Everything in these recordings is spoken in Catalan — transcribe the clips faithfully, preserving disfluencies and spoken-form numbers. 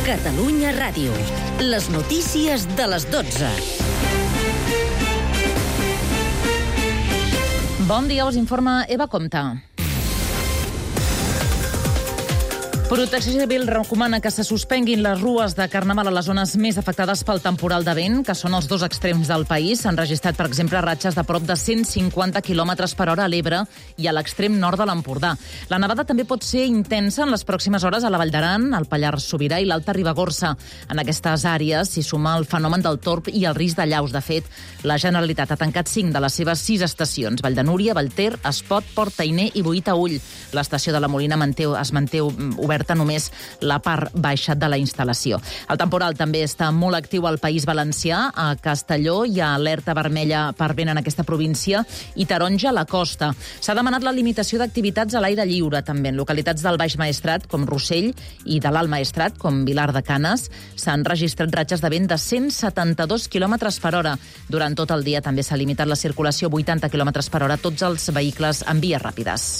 Catalunya Ràdio. Les notícies de les dotze. Bon dia, us informa Eva Comte. Protecció Civil recomana que se suspenguin les rues de Carnaval a les zones més afectades pel temporal de vent, que són els dos extrems del país. S'han registrat, per exemple, ratxes de prop de cent cinquanta quilòmetres per hora a l'Ebre i a l'extrem nord de l'Empordà. La nevada també pot ser intensa en les pròximes hores a la Vall d'Aran, al Pallars Sobirà i l'Alta Ribagorça. En aquestes àrees s'hi suma el fenomen del torb i el risc d'allaus. De fet, la Generalitat ha tancat cinc de les seves sis estacions: Vall de Núria, Vallter, Espot, Port Tainer i Boí-Taüll. L'estació de la Molina manté, es manté oberta només la part baixa de la instal·lació. El temporal també està molt actiu al País Valencià. A Castelló hi ha alerta vermella per vent en aquesta província i taronja a la costa. S'ha demanat la limitació d'activitats a l'aire lliure, també en localitats del Baix Maestrat, com Rossell, i de l'Alt Maestrat, com Vilar de Canes. S'han registrat ratxes de vent de cent setanta-dos quilòmetres per hora. Durant tot el dia també s'ha limitat la circulació a vuitanta quilòmetres per hora a tots els vehicles en vies ràpides.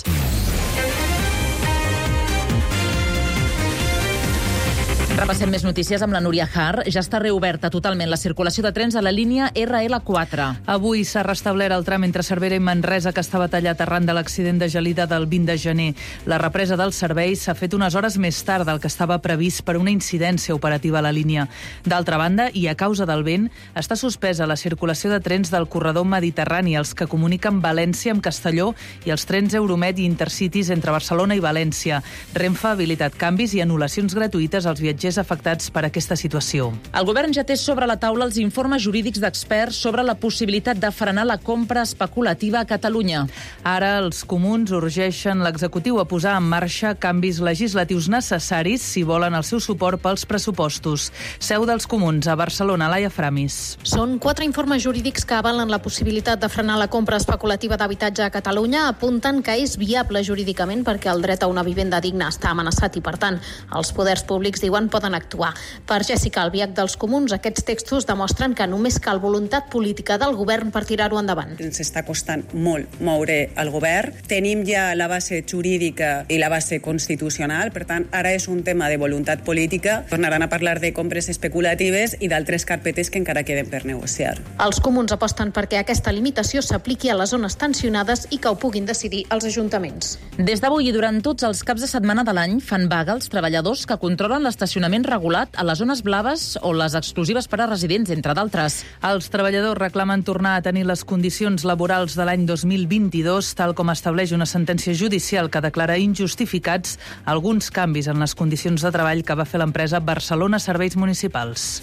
Repassem més notícies amb la Núria Har. Ja està reoberta totalment la circulació de trens a la línia erre ele quatre. Avui s'ha restablert el tram entre Cervera i Manresa, que estava tallat arran de l'accident de gelida del vint de gener. La represa del servei s'ha fet unes hores més tard del que estava previst per una incidència operativa a la línia. D'altra banda, i a causa del vent, està suspesa la circulació de trens del corredor mediterrani, els que comuniquen València amb Castelló, i els trens Euromed i Intercities entre Barcelona i València. Renfe ha habilitat canvis i anul·lacions gratuïtes als viatgers afectats per aquesta situació. El govern ja té sobre la taula els informes jurídics d'experts sobre la possibilitat de frenar la compra especulativa a Catalunya. Ara els comuns urgeixen l'executiu a posar en marxa canvis legislatius necessaris si volen el seu suport pels pressupostos. Seu dels comuns a Barcelona, Laia Framis. Són quatre informes jurídics que avalen la possibilitat de frenar la compra especulativa d'habitatge a Catalunya. Apunten que és viable jurídicament perquè el dret a una vivenda digna està amenaçat i, per tant, els poders públics diuen poden actuar. Per Jessica Albiach dels Comuns, aquests textos demostren que només cal voluntat política del govern per tirar-ho endavant. Ens està costant molt moure el govern. Tenim ja la base jurídica i la base constitucional, per tant, ara és un tema de voluntat política. Tornaran a parlar de compres especulatives i d'altres carpetes que encara queden per negociar. Els Comuns aposten perquè aquesta limitació s'apliqui a les zones tensionades i que ho puguin decidir els ajuntaments. Des d'avui i durant tots els caps de setmana de l'any fan vaga els treballadors que controlen l'estacionament regulat a les zones blaves o les exclusives per a residents, entre d'altres. Els treballadors reclamen tornar a tenir les condicions laborals de l'any dos mil vint-i-dos, tal com estableix una sentència judicial que declara injustificats alguns canvis en les condicions de treball que va fer l'empresa Barcelona Serveis Municipals.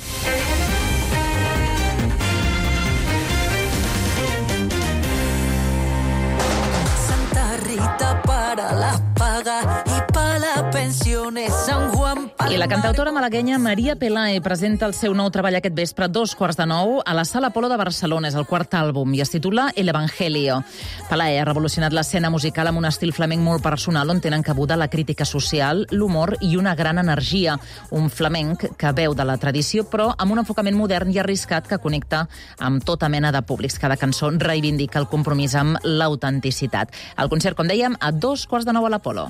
Santa Rita para la paga y para las pensiones San Juan. I la cantautora malaguenya Maria Pelae presenta el seu nou treball aquest vespre a dos quarts de nou a la Sala Apolo de Barcelona. És el quart àlbum i es titula El Evangelio. Pelae ha revolucionat l'escena musical amb un estil flamenc molt personal on tenen cabuda la crítica social, l'humor i una gran energia. Un flamenc que veu de la tradició però amb un enfocament modern i arriscat que connecta amb tota mena de públics. Cada cançó reivindica el compromís amb l'autenticitat. El concert, com dèiem, a dos quarts de nou a l'Apolo.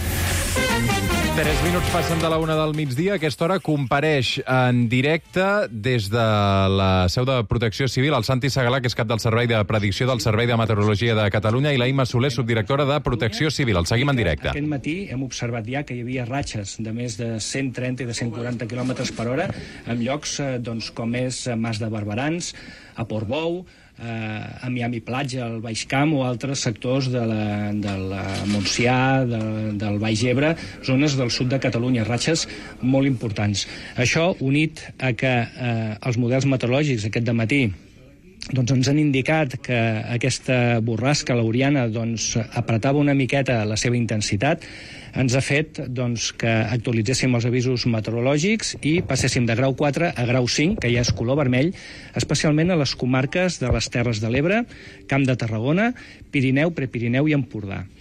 Tres minuts passen de la una del migdia. A aquesta hora compareix en directe des de la seu de Protecció Civil el Santi Segalà, que és cap del Servei de Predicció del Servei de Meteorologia de Catalunya, i la Imma Soler, subdirectora de Protecció Civil. El seguim en directe. Aquest matí hem observat ja que hi havia ratxes de més de cent trenta i de cent quaranta quilòmetres per hora en llocs doncs, com és Mas de Barberans, a Portbou, a Miami Platja, al Baix Camp o altres sectors de la, de la Montsià, de, del Baix Ebre, zones del sud de Catalunya, ratxes molt importants. Això unit a que eh, els models meteorològics aquest dematí doncs ens han indicat que aquesta borrasca lauriana doncs, apretava una miqueta la seva intensitat, ens ha fet doncs, que actualitzéssim els avisos meteorològics i passéssim de grau quatre a grau cinc, que ja és color vermell, especialment a les comarques de les Terres de l'Ebre, Camp de Tarragona, Pirineu, Prepirineu i Empordà.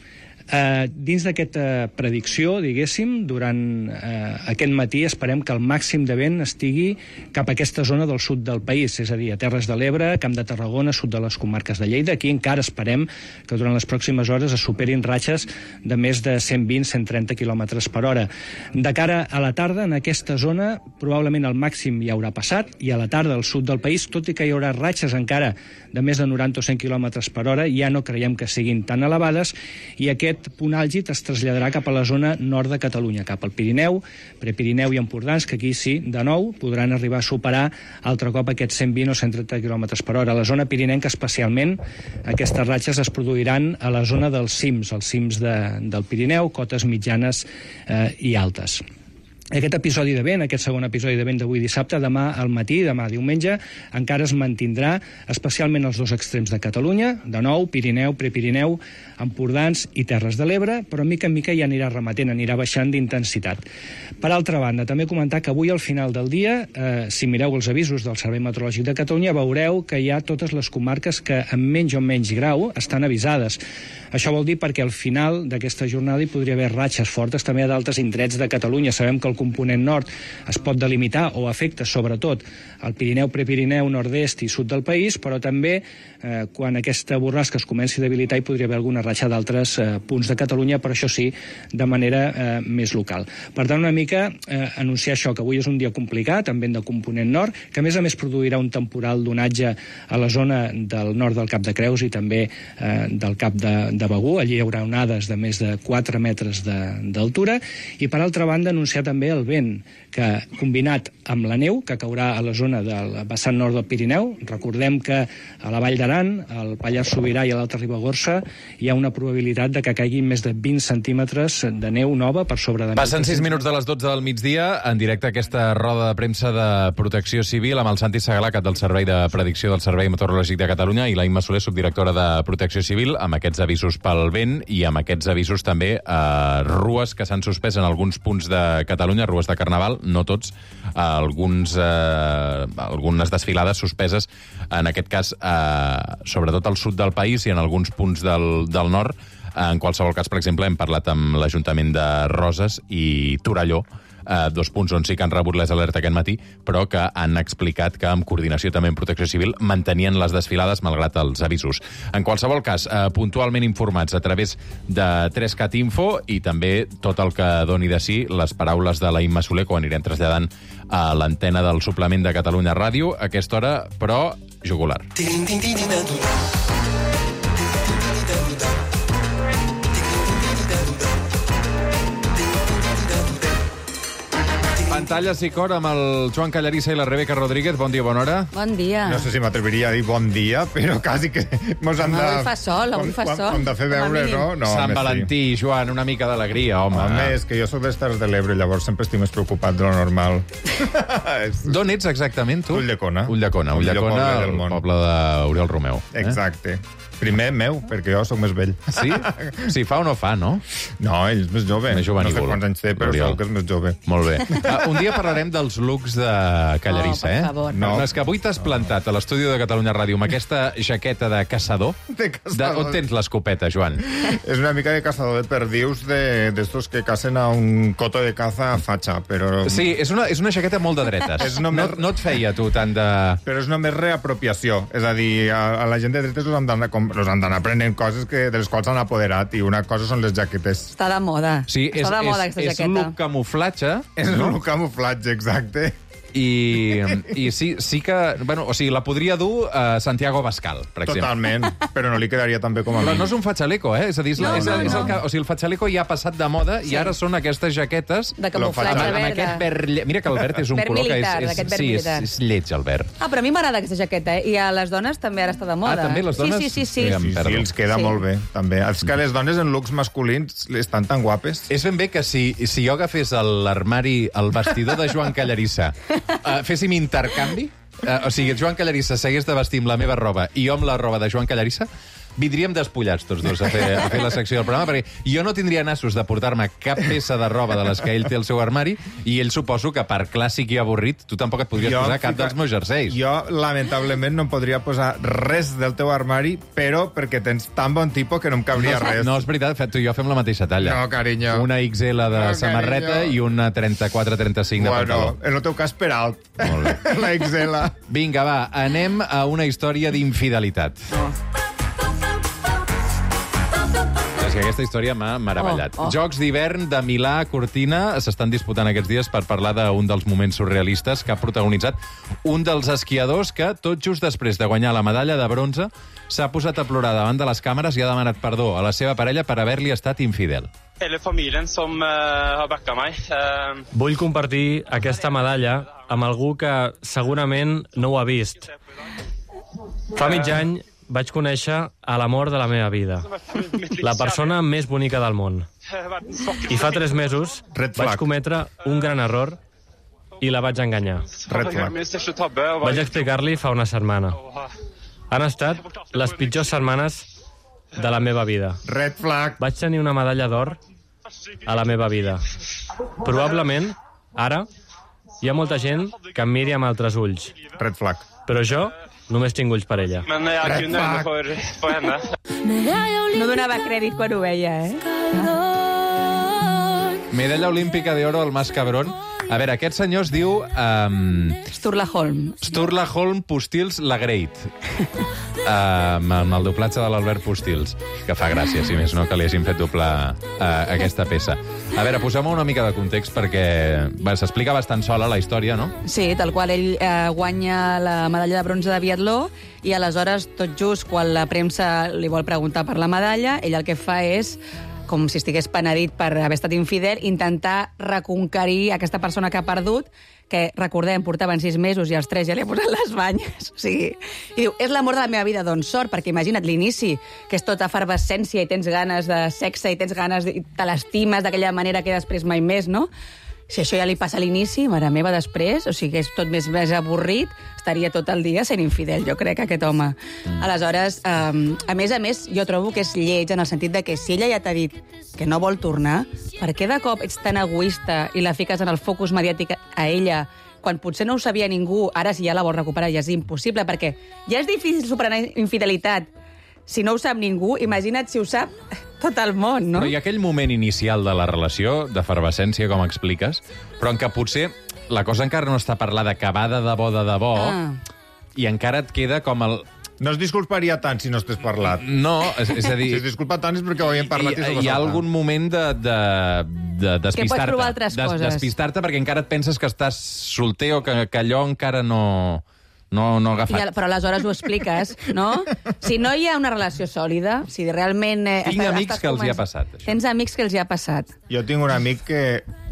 Eh, dins d'aquesta predicció, diguéssim, durant eh, aquest matí esperem que el màxim de vent estigui cap a aquesta zona del sud del país, és a dir, a Terres de l'Ebre, Camp de Tarragona, sud de les comarques de Lleida. Aquí encara esperem que durant les pròximes hores es superin ratxes de més de cent vint a cent trenta quilòmetres per hora. De cara a la tarda, en aquesta zona, probablement el màxim ja haurà passat, i a la tarda al sud del país, tot i que hi haurà ratxes encara de més de noranta o cent quilòmetres per hora, ja no creiem que siguin tan elevades, i aquest punt àlgid es traslladarà cap a la zona nord de Catalunya, cap al Pirineu, Prepirineu i Empordans, que aquí sí, de nou, podran arribar a superar altre cop aquests cent vint o cent trenta quilòmetres per hora. A la zona pirinenca, especialment, aquestes ratxes es produiran a la zona dels cims, els cims de, del Pirineu, cotes mitjanes eh, i altes. Aquest episodi de vent, aquest segon episodi de vent d'avui dissabte, demà al matí, demà diumenge, encara es mantindrà especialment als dos extrems de Catalunya, de nou, Pirineu, Prepirineu, Empordans i Terres de l'Ebre, però mica en mica ja anirà remetent, anirà baixant d'intensitat. Per altra banda, també comentar que avui al final del dia, eh, si mireu els avisos del Servei Meteorològic de Catalunya, veureu que hi ha totes les comarques que en menys o menys grau estan avisades. Això vol dir perquè al final d'aquesta jornada hi podria haver ratxes fortes també a d'altres indrets de Catalunya. Sabem que el component nord es pot delimitar o afecta sobretot el Pirineu, Prepirineu, nord-est i sud del país, però també eh, quan aquesta borrasca es comenci a debilitar hi podria haver alguna ratxa d'altres eh, punts de Catalunya, però això sí, de manera eh, més local. Per tant, una mica eh, anunciar això, que avui és un dia complicat, amb vent de component nord, que a més a més produirà un temporal d'onatge a la zona del nord del Cap de Creus i també eh, del Cap de, de Begur. Allí hi haurà onades de més de quatre metres d'altura, i per altra banda anunciar també el vent, que combinat amb la neu que caurà a la zona del vessant nord del Pirineu. Recordem que a la Vall d'Aran, al Pallars Sobirà i a l'Alta Ribagorça hi ha una probabilitat de que caiguin més de vint centímetres de neu nova per sobre de... Passen sis minuts de les dotze del migdia, en directe aquesta roda de premsa de Protecció Civil amb el Santi Segalà, cap del Servei de Predicció del Servei Meteorològic de Catalunya, i la Imma Soler, subdirectora de Protecció Civil, amb aquests avisos pel vent i amb aquests avisos també a rues que s'han suspès en alguns punts de Catalunya, rues de Carnaval, no tots, alguns, eh, algunes desfilades suspeses, en aquest cas, eh, sobretot al sud del país i en alguns punts del, del nord. En qualsevol cas, per exemple, hem parlat amb l'Ajuntament de Roses i Torelló, eh, dos punts on sí que han rebut les alertes aquest matí, però que han explicat que, amb coordinació també amb Protecció Civil, mantenien les desfilades malgrat els avisos. En qualsevol cas, eh, puntualment informats a través de tres cat Info, i també tot el que doni de si les paraules de la Imma Soler, que ho anirem traslladant a l'antena del suplement de Catalunya Ràdio, a aquesta hora, però jugular. Pantalles i cor amb el Joan Callarissa i la Rebeca Rodríguez. Bon dia, bona hora. Bon dia. No sé si m'atreviria a dir bon dia, però quasi que mos han de... Avui fa sol, avui fa sol. Hem de fer veure, no? no Sant Valentí, sí. Joan, una mica d'alegria, home. Home, és que jo soc d'Estars de l'Ebre, llavors sempre estic més preocupat de lo normal. D'on ets exactament, tu? Ulldecona. Ulldecona, Ulldecona, el poble d'Oriol Romeu. Eh? Exacte. Primer meu, perquè jo sóc més vell. Sí? Sí, fa o no fa, no? No, ell és més jove. Més jovenívol. No sé quants anys té, però segur que és més jove. Molt bé. Uh, un dia parlarem dels looks de Callarissa, oh, eh? per favor. No. no, és que avui t'has plantat a l'estudi de Catalunya Ràdio amb aquesta jaqueta de caçador. De caçador. De, on tens l'escopeta, Joan? És una mica de caçador de perdius d'estos de, que cacen a un coto de caza a fatxa, però... Sí, és una, és una jaqueta molt de dretes. És només... no, no et feia, tu, tant de... Però és només reapropiació. És a dir, a, a la gent de dretes els han d'anar aprenent coses que, de les quals s'han apoderat, i una cosa són les jaquetes. Està de moda. Sí, és, Està de moda, és, aquesta és jaqueta. És look camuflatge. És no? un camuflatge, exacte. I, i sí, sí que... Bueno, o sigui, la podria dur uh, Santiago Bascal, per exemple. Totalment, però no li quedaria tan bé com a però mi. no és un fatxaleco, eh? És a dir, és, no, és, no, és el, no. que, o sigui, el fatxaleco ja ha passat de moda, sí. I ara són aquestes jaquetes... De camuflatge amb, amb verda. aquest verd... Mira que el verd és un verd color militar, que és... és sí, és, és lleig, el verd. Ah, però a mi m'agrada aquesta jaqueta, eh? I a les dones també ara està de moda. Ah, també les dones? Sí, sí, sí. Sí, sí, sí els queda sí. molt bé, també. És que les dones en looks masculins estan tan guapes. És ben bé que si, si jo agafés l'armari, el vestidor de Joan Callarissa, uh, féssim intercanvi, uh, o sigui, Joan Callarissa s'hagués de vestir amb la meva roba i jo amb la roba de Joan Callarissa, vindríem despullats tots dos a fer, a fer la secció del programa, perquè jo no tindria nassos de portar-me cap peça de roba de les que ell té al seu armari, i ell suposo que per clàssic i avorrit tu tampoc et podries jo posar cap fica... dels meus jerseis. Jo, lamentablement, no em podria posar res del teu armari, però perquè tens tan bon tipus que no em cabria no, res. No, és veritat, tu i jo fem la mateixa talla. No, carinyo. Una X L de no, samarreta carinyo. I una trenta-quatre trenta-cinc de bueno, pantaló. En el teu cas, per alt. Molt bé. La X L. Vinga, va, anem a una història d'infidelitat. Oh. És que aquesta història m'ha meravellat. Oh, oh. Jocs d'hivern de Milà a Cortina s'estan disputant aquests dies per parlar d'un dels moments surrealistes que ha protagonitzat un dels esquiadors que, tot just després de guanyar la medalla de bronze, s'ha posat a plorar davant de les càmeres i ha demanat perdó a la seva parella per haver-li estat infidel. Hele familien som uh, har backa meg. Uh... Vull compartir aquesta medalla amb algú que segurament no ho ha vist. Fa mig any vaig conèixer a l'amor de la meva vida, la persona més bonica del món. I fa tres mesos vaig cometre un gran error i la vaig enganyar. Vaig explicar-li fa una setmana. Han estat les pitjors setmanes de la meva vida. Red flag. Vaig tenir una medalla d'or a la meva vida. Probablement, ara, hi ha molta gent que em miri amb altres ulls. Red flag. Però jo només tinc ulls per ella. Men jeg er kun øyne for, for henne. No donava crèdit quan ho veia, eh? Medalla olímpica d'oro al Mas Cabrón. A veure, aquest senyor es diu... Um... Sturla Holm. Sturla Holm Postils la Great. Um, amb el doblatge de l'Albert Postils, que fa gràcia, si més no, que li hagin fet doblar uh, aquesta peça. A veure, posem-ho una mica de context, perquè s'explica bastant sola la història, no? Sí, tal qual. Ell eh, guanya la medalla de bronze de biatló i aleshores, tot just, quan la premsa li vol preguntar per la medalla, ell el que fa és, com si estigués penedit per haver estat infidel, intentar reconquerir aquesta persona que ha perdut, que, recordem, portaven sis mesos i als tres ja li ha posat les banyes. O sigui, i diu, és l'amor de la meva vida, doncs sort, perquè imagina't l'inici, que és tota efervescència i tens ganes de sexe i tens ganes, de, te l'estimes d'aquella manera que després mai més, no? Si això ja li passa a l'inici, mare meva, després, o sigui, és tot més, més avorrit, estaria tot el dia sent infidel, jo crec, aquest home. Mm. Aleshores, um, a més a més, jo trobo que és lleig en el sentit de que si ella ja t'ha dit que no vol tornar, per què de cop ets tan egoista i la fiques en el focus mediàtic a ella, quan potser no ho sabia ningú, ara si ja la vol recuperar ja és impossible, perquè ja és difícil superar infidelitat. Si no ho sap ningú, imagina't si ho sap tot el món, no? Però hi ha aquell moment inicial de la relació, d'efervescència, com expliques, però en què potser la cosa encara no està parlada, acabada de bo de debò, ah. i encara et queda com el... No es disculparia tant si no estàs parlat. No, és, és a dir... Si es disculpa tant és perquè ho havíem parlat i, i s'ho va Hi ha algun moment de, de, de despistar-te. Que pots provar altres Des, coses. Despistar-te perquè encara et penses que estàs solter o que, que allò encara no... No, no agafat. Ja, però aleshores ho expliques, no? Si no hi ha una relació sòlida, si realment... Eh, Tinc estàs, amics estàs que els hi ha passat, això. Tens amics que els hi ha passat. Jo tinc un amic que...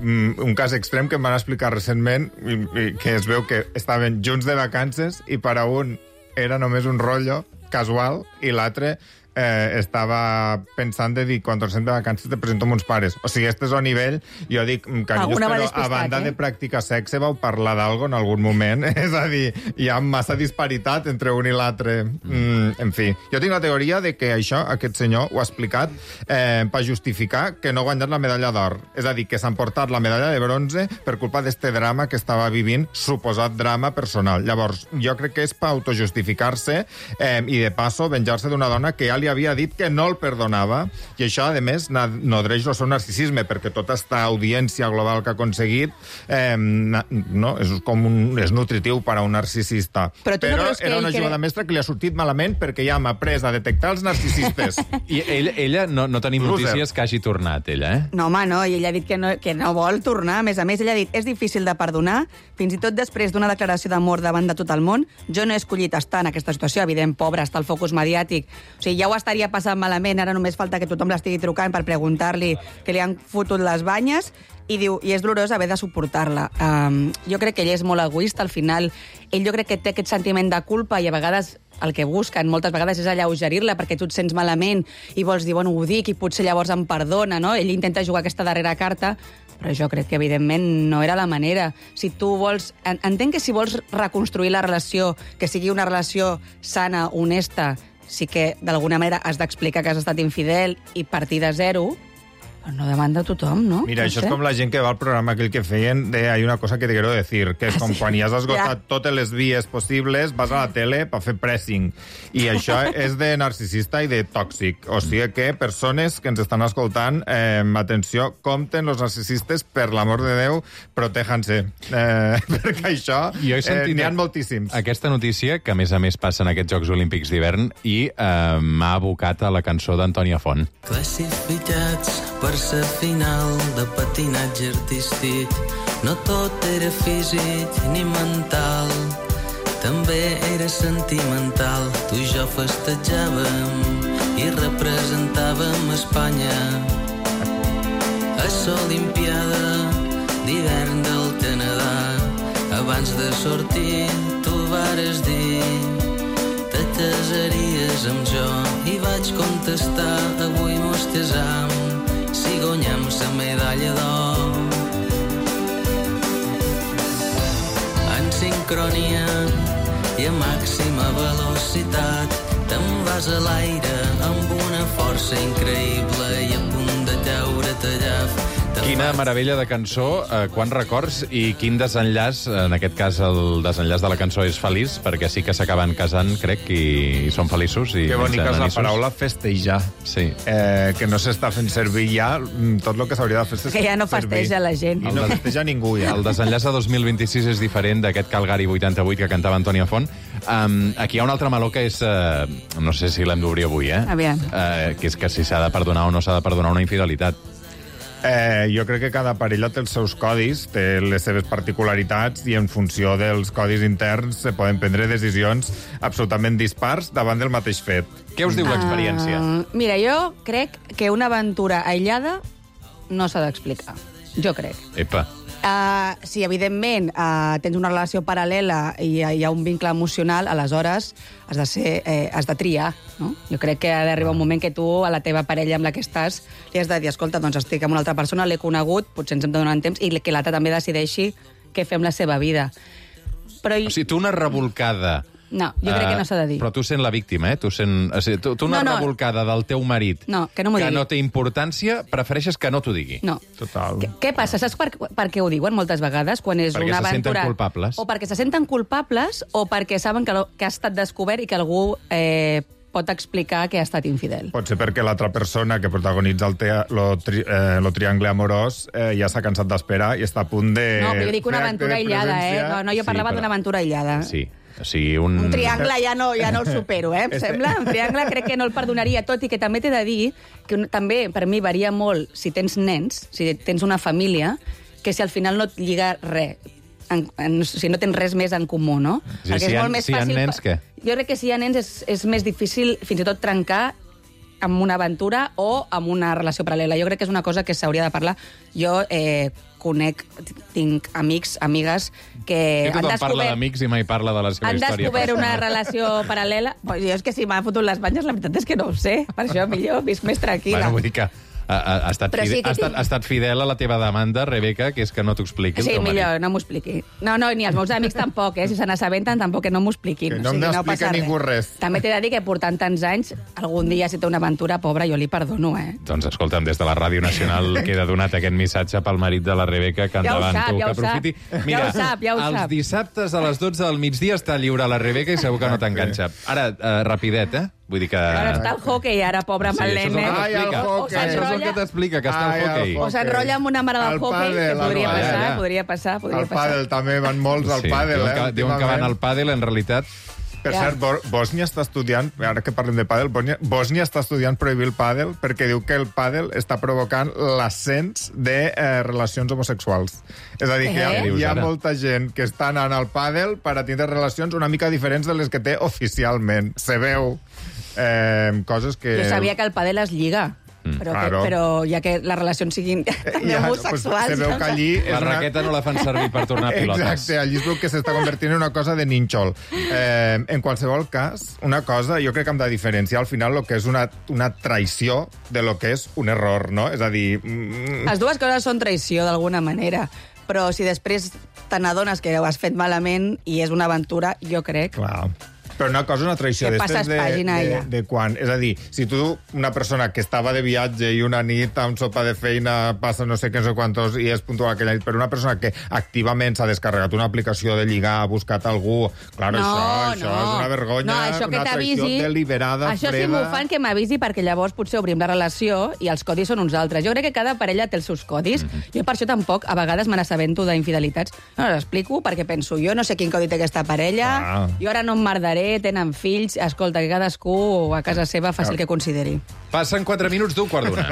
Un cas extrem que em van explicar recentment, que es veu que estaven junts de vacances i per a un era només un rotllo casual i l'altre eh, estava pensant de dir, quan tornem de vacances te presento amb uns pares. O sigui, este és el nivell, jo dic, carinyos, però a banda eh? de practicar sexe vau parlar d'algo en algun moment. És a dir, hi ha massa disparitat entre un i l'altre. Mm, en fi, jo tinc la teoria de que això, aquest senyor ho ha explicat eh, per justificar que no ha guanyat la medalla d'or. És a dir, que s'han portat la medalla de bronze per culpa d'este drama que estava vivint, suposat drama personal. Llavors, jo crec que és per autojustificar-se eh, i, de passo, venjar-se d'una dona que ja li havia dit que no el perdonava, i això, a més, nodreix el seu narcisisme, perquè tota aquesta audiència global que ha aconseguit eh, no, és com un, és nutritiu per a un narcisista. Però, Però no era una jugada que... mestra que li ha sortit malament perquè ja m'ha après a detectar els narcisistes. I ella, ella no, no tenim Loser. notícies que hagi tornat, ella, eh? No, home, no, i ella ha dit que no, que no vol tornar. A més a més, ella ha dit, és difícil de perdonar, fins i tot després d'una declaració d'amor davant de tot el món. Jo no he escollit estar en aquesta situació, evident, pobre, està el focus mediàtic. O sigui, ja ho estaria passant malament, ara només falta que tothom l'estigui trucant per preguntar-li que li han fotut les banyes, i diu, i és dolorós haver de suportar-la. Um, jo crec que ell és molt egoista, al final, ell jo crec que té aquest sentiment de culpa i a vegades el que busquen moltes vegades és alleugerir-la perquè tu et sents malament i vols dir, bueno, ho dic, i potser llavors em perdona, no? Ell intenta jugar aquesta darrera carta, però jo crec que, evidentment, no era la manera. Si tu vols... Entenc que si vols reconstruir la relació, que sigui una relació sana, honesta, sí que d'alguna manera has d'explicar que has estat infidel i partir de zero, però no demanda tothom, no? Mira, no això sé. és com la gent que va al programa aquell que feien de Hay una cosa que te quiero decir, que és com quan ja has esgotat Ja. totes les vies possibles, vas a la tele per fer pressing. I això és de narcisista i de tòxic. O sigui que persones que ens estan escoltant, eh, atenció, compten los narcisistes, per l'amor de Déu, protéjanse. Eh, perquè això Jo he eh, sentit n'hi ha moltíssims. aquesta notícia, que a més a més passa en aquests Jocs Olímpics d'hivern, i eh, m'ha abocat a la cançó d'Antònia Font. Classificats per ser final de patinatge artístic. No tot era físic ni mental, també era sentimental. Tu i jo festejàvem i representàvem Espanya a l'Olimpiada d'hivern del Canadà. Abans de sortir tu vares dir te casaries amb jo i vaig contestar avui mos casam si guanyem la medalla d'or. En sincronia i a màxima velocitat te'n vas a l'aire amb una força increïble i a punt de caure-te allà. Quina meravella de cançó, eh, quants records i quin desenllaç. En aquest cas, el desenllaç de la cançó és feliç, perquè sí que s'acaben casant, crec, i, i són feliços. I Que bonica és la anissos. paraula festejar. Sí. Eh, que no s'està fent servir ja tot el que s'hauria de fer. Que ja no festeja la gent. I no festeja ningú ja. El desenllaç de dos mil vint-i-sis és diferent d'aquest Calgari vuitanta-vuit que cantava Antònia Font. Um, aquí hi ha un altre meló que és... Uh, no sé si l'hem d'obrir avui, eh? Aviam. Uh, que és que si s'ha de perdonar o no s'ha de perdonar una infidelitat. Eh, jo crec que cada parella té els seus codis, té les seves particularitats i en funció dels codis interns se poden prendre decisions absolutament dispars davant del mateix fet. Què us diu l'experiència? Uh, mira, jo crec que una aventura aïllada no s'ha d'explicar. Jo crec. Epa. Uh, si, evidentment, uh, tens una relació paral·lela i hi ha un vincle emocional, aleshores has de, ser, eh, has de triar, no? Jo crec que ha d'arribar un moment que tu, a la teva parella amb la que estàs, li has de dir, escolta, doncs estic amb una altra persona, l'he conegut, potser ens hem de donar temps, i que l'altra també decideixi què fem la seva vida. Però... O sigui, tu una revolcada... No, jo crec que no s'ha de dir. Però tu sent la víctima, eh? Tu, sent, o sigui, tu, tu una No, no. revolcada del teu marit No, que no m'ho que digui. no té importància, prefereixes que no t'ho digui. No. Total. Què, què passa? Saps per, per què ho diuen moltes vegades? Quan és Perquè una se senten aventura... culpables. O perquè se senten culpables o perquè saben que, lo, que ha estat descobert i que algú eh, pot explicar que ha estat infidel. Pot ser perquè l'altra persona que protagonitza el, tea, lo, tri, eh, lo triangle amorós eh, ja s'ha cansat d'esperar i està a punt de... No, però jo dic una fer acte aventura de aïllada, eh? presència. No, no, jo Sí, parlava però- d'una aventura aïllada. Sí. O sigui, un... Un triangle ja no, ja no el supero, eh? Em Este- sembla? Un triangle crec que no el perdonaria, tot i que també t'he de dir que un, també per mi varia molt si tens nens, si tens una família, que si al final no et lliga res. En, en, si no tens res més en comú, no? Sí, Perquè si és hi ha- molt més si hi ha fàcil... nens, què? Jo crec que si hi ha nens és, és més difícil fins i tot trencar amb una aventura o amb una relació paral·lela. Jo crec que és una cosa que s'hauria de parlar. Jo eh, conec, tinc amics, amigues que Sí, han tothom parla descobert... d'amics i mai parla de la seva Han història descobert una personal. relació paral·lela. Pues jo és que si m'ha fotut les banyes, la veritat és que no ho sé. Per això millor visc més tranquil·la. Bueno, vull dir que ha, ha, ha, estat Però sí fidel, que ha, estat, tinc- ha estat fidel a la teva demanda, Rebeca, que és que no t'ho expliqui el Sí, teu marit. millor, no m'ho expliqui. No, no, ni els meus amics tampoc, eh? Si se n'assabenten, tampoc que no m'ho expliquin. Que no em o sigui, n'explica passa ningú res. També t'he de dir que portant tants anys, algun dia si té una aventura pobra, jo li perdono, eh? Doncs escolta'm, des de la Ràdio Nacional queda donat aquest missatge pel marit de la Rebeca, que Ja ho endavant sap, tu, ja que ho sap. aprofiti. Ja Mira, ho sap, ja ho els sap. dissabtes a les dotze del migdia està lliure la Rebeca i segur que no t'enganxa. Ara, uh, rapidet, eh? Vull dir que... Ara està el hockey, ara, pobre amb Sí, el això és nen. el que Ai, el t'explica. hockey. Això és el que S'enrotlla- t'explica, que està Ai, al el hockey. O s'enrotlla amb una mare del El hockey, que pàdel, podria no, passar, ja, ja. podria passar, podria Al passar. pàdel també van molts al Sí, pàdel, diuen eh? que, diuen que van al pàdel, en realitat... Per Ja. cert, Bo- Bòsnia està estudiant, ara que parlem de pàdel, Bòsnia, Bòsnia està estudiant prohibir el pàdel perquè diu que el pàdel està provocant l'ascens de eh, relacions homosexuals. És a dir, que hi ha, Eh? hi ha Ara. molta gent que està anant al pàdel per a tindre relacions una mica diferents de les que té oficialment. Se veu eh, coses que... Jo sabia que el pàdel es lliga, però, claro. que, però ja que les relacions siguin també Ja, homosexuals... pues, se veu que allí... és La una- raqueta no la fan servir per tornar pilotes. Exacte, allí es veu que s'està convertint en una cosa de nínxol. Eh, en qualsevol cas, una cosa, jo crec que hem de diferenciar al final el que és una, una traïció de lo que és un error, no? És a dir... Mm, Les dues coses són traïció, d'alguna manera, però si després te n'adones que ho has fet malament i és una aventura, jo crec clar. Però una cosa, una tradició Que d'estes passes de, pàgina, de, ella. de quan... És a dir, si tu, una persona que estava de viatge i una nit amb sopa de feina passa no sé què, no sé quantos, i és puntual aquella nit, però una persona que activament s'ha descarregat una aplicació de lligar, ha buscat algú... Clar, No, això, això no. és una vergonya, No, això que una traïció t'avisi- deliberada, Això freda... sí m'ho fan que m'avisi, perquè llavors potser obrim la relació i els codis són uns altres. Jo crec que cada parella té els seus codis. Mm-hmm. Jo per això tampoc a vegades me n'assabento d'infidelitats. No, l'explico perquè penso, jo no sé quin codi té aquesta parella, Ah. jo ara no em merdaré, tenen fills, escolta, que cadascú a casa seva faci el que consideri. Passen quatre minuts d'un quart d'una.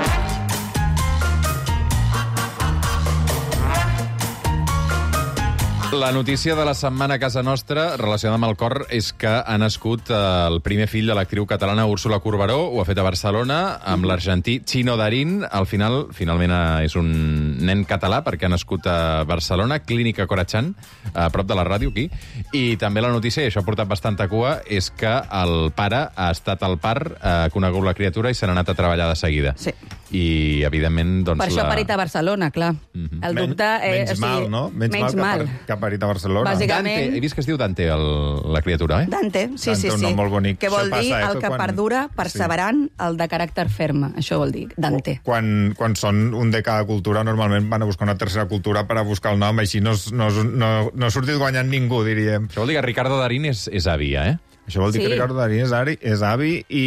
La notícia de la setmana a casa nostra relacionada amb el cor és que ha nascut eh, el primer fill de l'actriu catalana Úrsula Corberó, ho ha fet a Barcelona, amb l'argentí Chino Darín. Al final, finalment eh, és un nen català perquè ha nascut a Barcelona, Clínica Corachan, a prop de la ràdio aquí. I també la notícia, i això ha portat bastanta cua, és que el pare ha estat al part, ha conegut la criatura i se n'ha anat a treballar de seguida. Sí. I, evidentment, doncs... Per això la... ha parit a Barcelona, clar. Mhm. El dubte... Eh, menys o sigui, mal, no? Menys, menys mal, mal. Que, ha, que ha parit a Barcelona. Bàsicament- Dante, he vist que es diu Dante, el, la criatura, eh? Dante, sí, Dante, sí, un sí. nom molt bonic. Que vol Això dir passa, eh, el que quan- perdura, perseverant, el de caràcter ferm. Això vol dir Dante. Quan, quan són un de cada cultura, normalment van a buscar una tercera cultura per a buscar el nom, així no, no, no, no ha sortit guanyant ningú, diríem. Això vol dir que Ricardo Darín és, és àvia, eh? Això vol dir Sí. que Ricardo Darín és, ari, és avi i...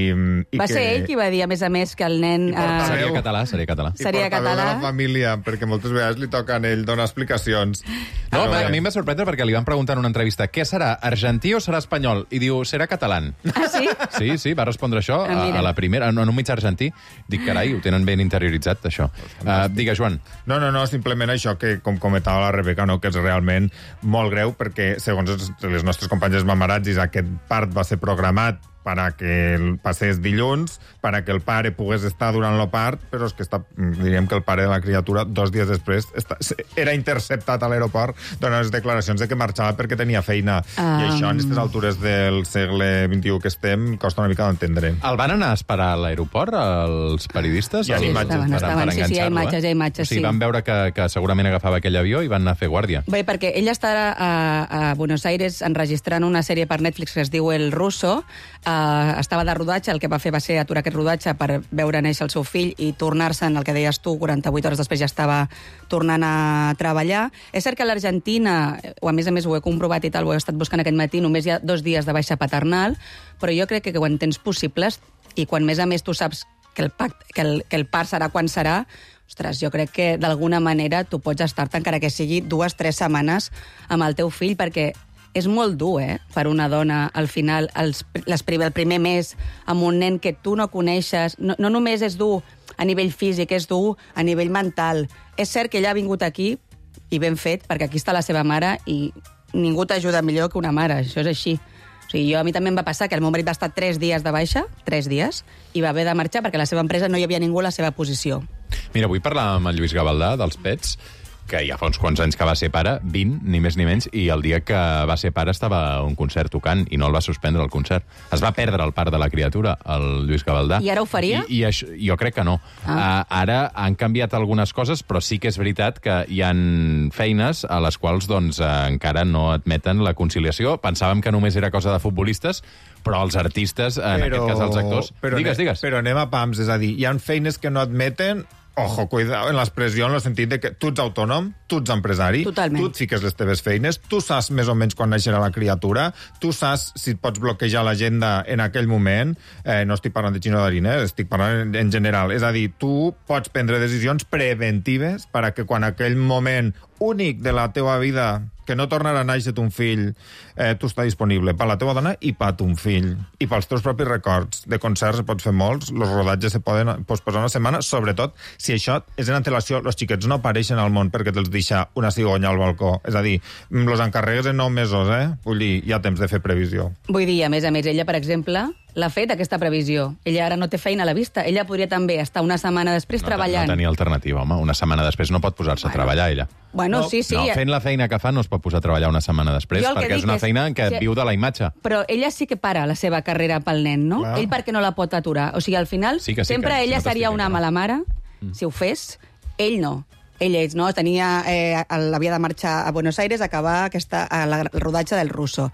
i Va que... ser ell qui va dir, a més a més, que el nen... portaveu. Eh, Seria català, seria català. I seria portaveu català. de la família, perquè moltes vegades li toca a ell donar explicacions. No, Però a bé. mi em va sorprendre perquè li van preguntar en una entrevista què serà, argentí o serà espanyol? I diu, serà català. Ah, sí? Sí, sí, va respondre això Ah, a, mira. a la primera, en un mig argentí. Dic, carai, ho tenen ben interioritzat, això. Uh, digue, Joan. No, no, no, simplement això que, com comentava la Rebeca, no, que és realment molt greu, perquè, segons els, les nostres companyes mamarazzis, aquest part va ser programat per a que el passés dilluns, per a que el pare pogués estar durant el part, però és que està, diríem que el pare de la criatura, dos dies després, està, era interceptat a l'aeroport donant les declaracions de que marxava perquè tenia feina. Ah. I això, en aquestes altures del segle vint-i-u que estem, costa una mica d'entendre. El van anar a esperar a l'aeroport, els periodistes? Hi ha Els- imatges. Estaven, per- per estaven, sí, sí, hi ha enganxar-lo, imatges, hi ha imatges, O sigui, sí. van veure que, que segurament agafava aquell avió i van anar a fer guàrdia. Bé, perquè ella està a, a Buenos Aires enregistrant una sèrie per Netflix que es diu El Russo. Uh, estava de rodatge, el que va fer va ser aturar aquest rodatge per veure néixer el seu fill i tornar-se'n, el que deies tu, quaranta-vuit hores després ja estava tornant a treballar. És cert que a l'Argentina, o a més a més ho he comprovat i tal, ho he estat buscant aquest matí, només hi ha dos dies de baixa paternal, però jo crec que quan tens possibles i quan més a més tu saps que el, pact, que el, que el part serà quan serà, ostres, jo crec que d'alguna manera tu pots estar-te, encara que sigui dues, tres setmanes, amb el teu fill, perquè és molt dur, eh?, per una dona, al final, els, les, el primer mes, amb un nen que tu no coneixes. No, no només és dur a nivell físic, és dur a nivell mental. És cert que ella ha vingut aquí, i ben fet, perquè aquí està la seva mare, i ningú t'ajuda millor que una mare, això és així. O sigui, jo, a mi també em va passar que el meu marit va estar tres dies de baixa, tres dies, i va haver de marxar perquè a la seva empresa no hi havia ningú a la seva posició. Mira, vull parlar amb el Lluís Gavaldà, dels Pets, que ja fa uns quants anys que va ser pare, vint, ni més ni menys, i el dia que va ser pare estava a un concert tocant i no el va suspendre el concert. Es va perdre el part de la criatura, el Lluís Gavaldà. I ara ho faria? I, i això, jo crec que no. Ah. Uh, ara han canviat algunes coses, però sí que és veritat que hi han feines a les quals doncs, uh, encara no admeten la conciliació. Pensàvem que només era cosa de futbolistes, però els artistes, en però, aquest cas els actors... Però digues, anem, digues. Però anem a pams, és a dir, hi ha feines que no admeten. Ojo, cuidado en l'expressió, en el sentit de que tu ets autònom, tu ets empresari, Totalment. tu et fiques les teves feines, tu saps més o menys quan naixerà la criatura, tu saps si et pots bloquejar l'agenda en aquell moment, eh, no estic parlant de Chino Darín, eh, estic parlant en, en general, és a dir, tu pots prendre decisions preventives per a que quan aquell moment únic de la teva vida, que no tornarà a néixer un fill, eh, tu està disponible per la teva dona i per ton fill. I pels teus propis records. De concerts se pots fer molts, els rodatges se poden posposar una setmana, sobretot si això és en antelació, els xiquets no apareixen al món perquè te'ls deixa una cigonya al balcó. És a dir, els encarregues en nou mesos, eh? Vull dir, hi ha temps de fer previsió. Vull dir, a més a més, ella, per exemple, l'ha fet, aquesta previsió. Ella ara no té feina a la vista. Ella podria també estar una setmana després No, treballant. no tenia alternativa, home. Una setmana després no pot posar-se a treballar, ella. Bueno, No, sí, sí. No, fent la feina que fa no es pot posar a treballar una setmana després, Jo el que perquè és dic una és- feina en què si- viu de la imatge. Però ella sí que para la seva carrera pel nen, no? Clar. Ell per què no la pot aturar? O sigui, al final, Sí que sí, sempre que ella no t'estic seria una dient, no. mala mare, mm. si ho fes. Ell no. Ell és, no? Tenia, eh, havia de marxar a Buenos Aires a acabar aquesta, a la, el rodatge del Russo.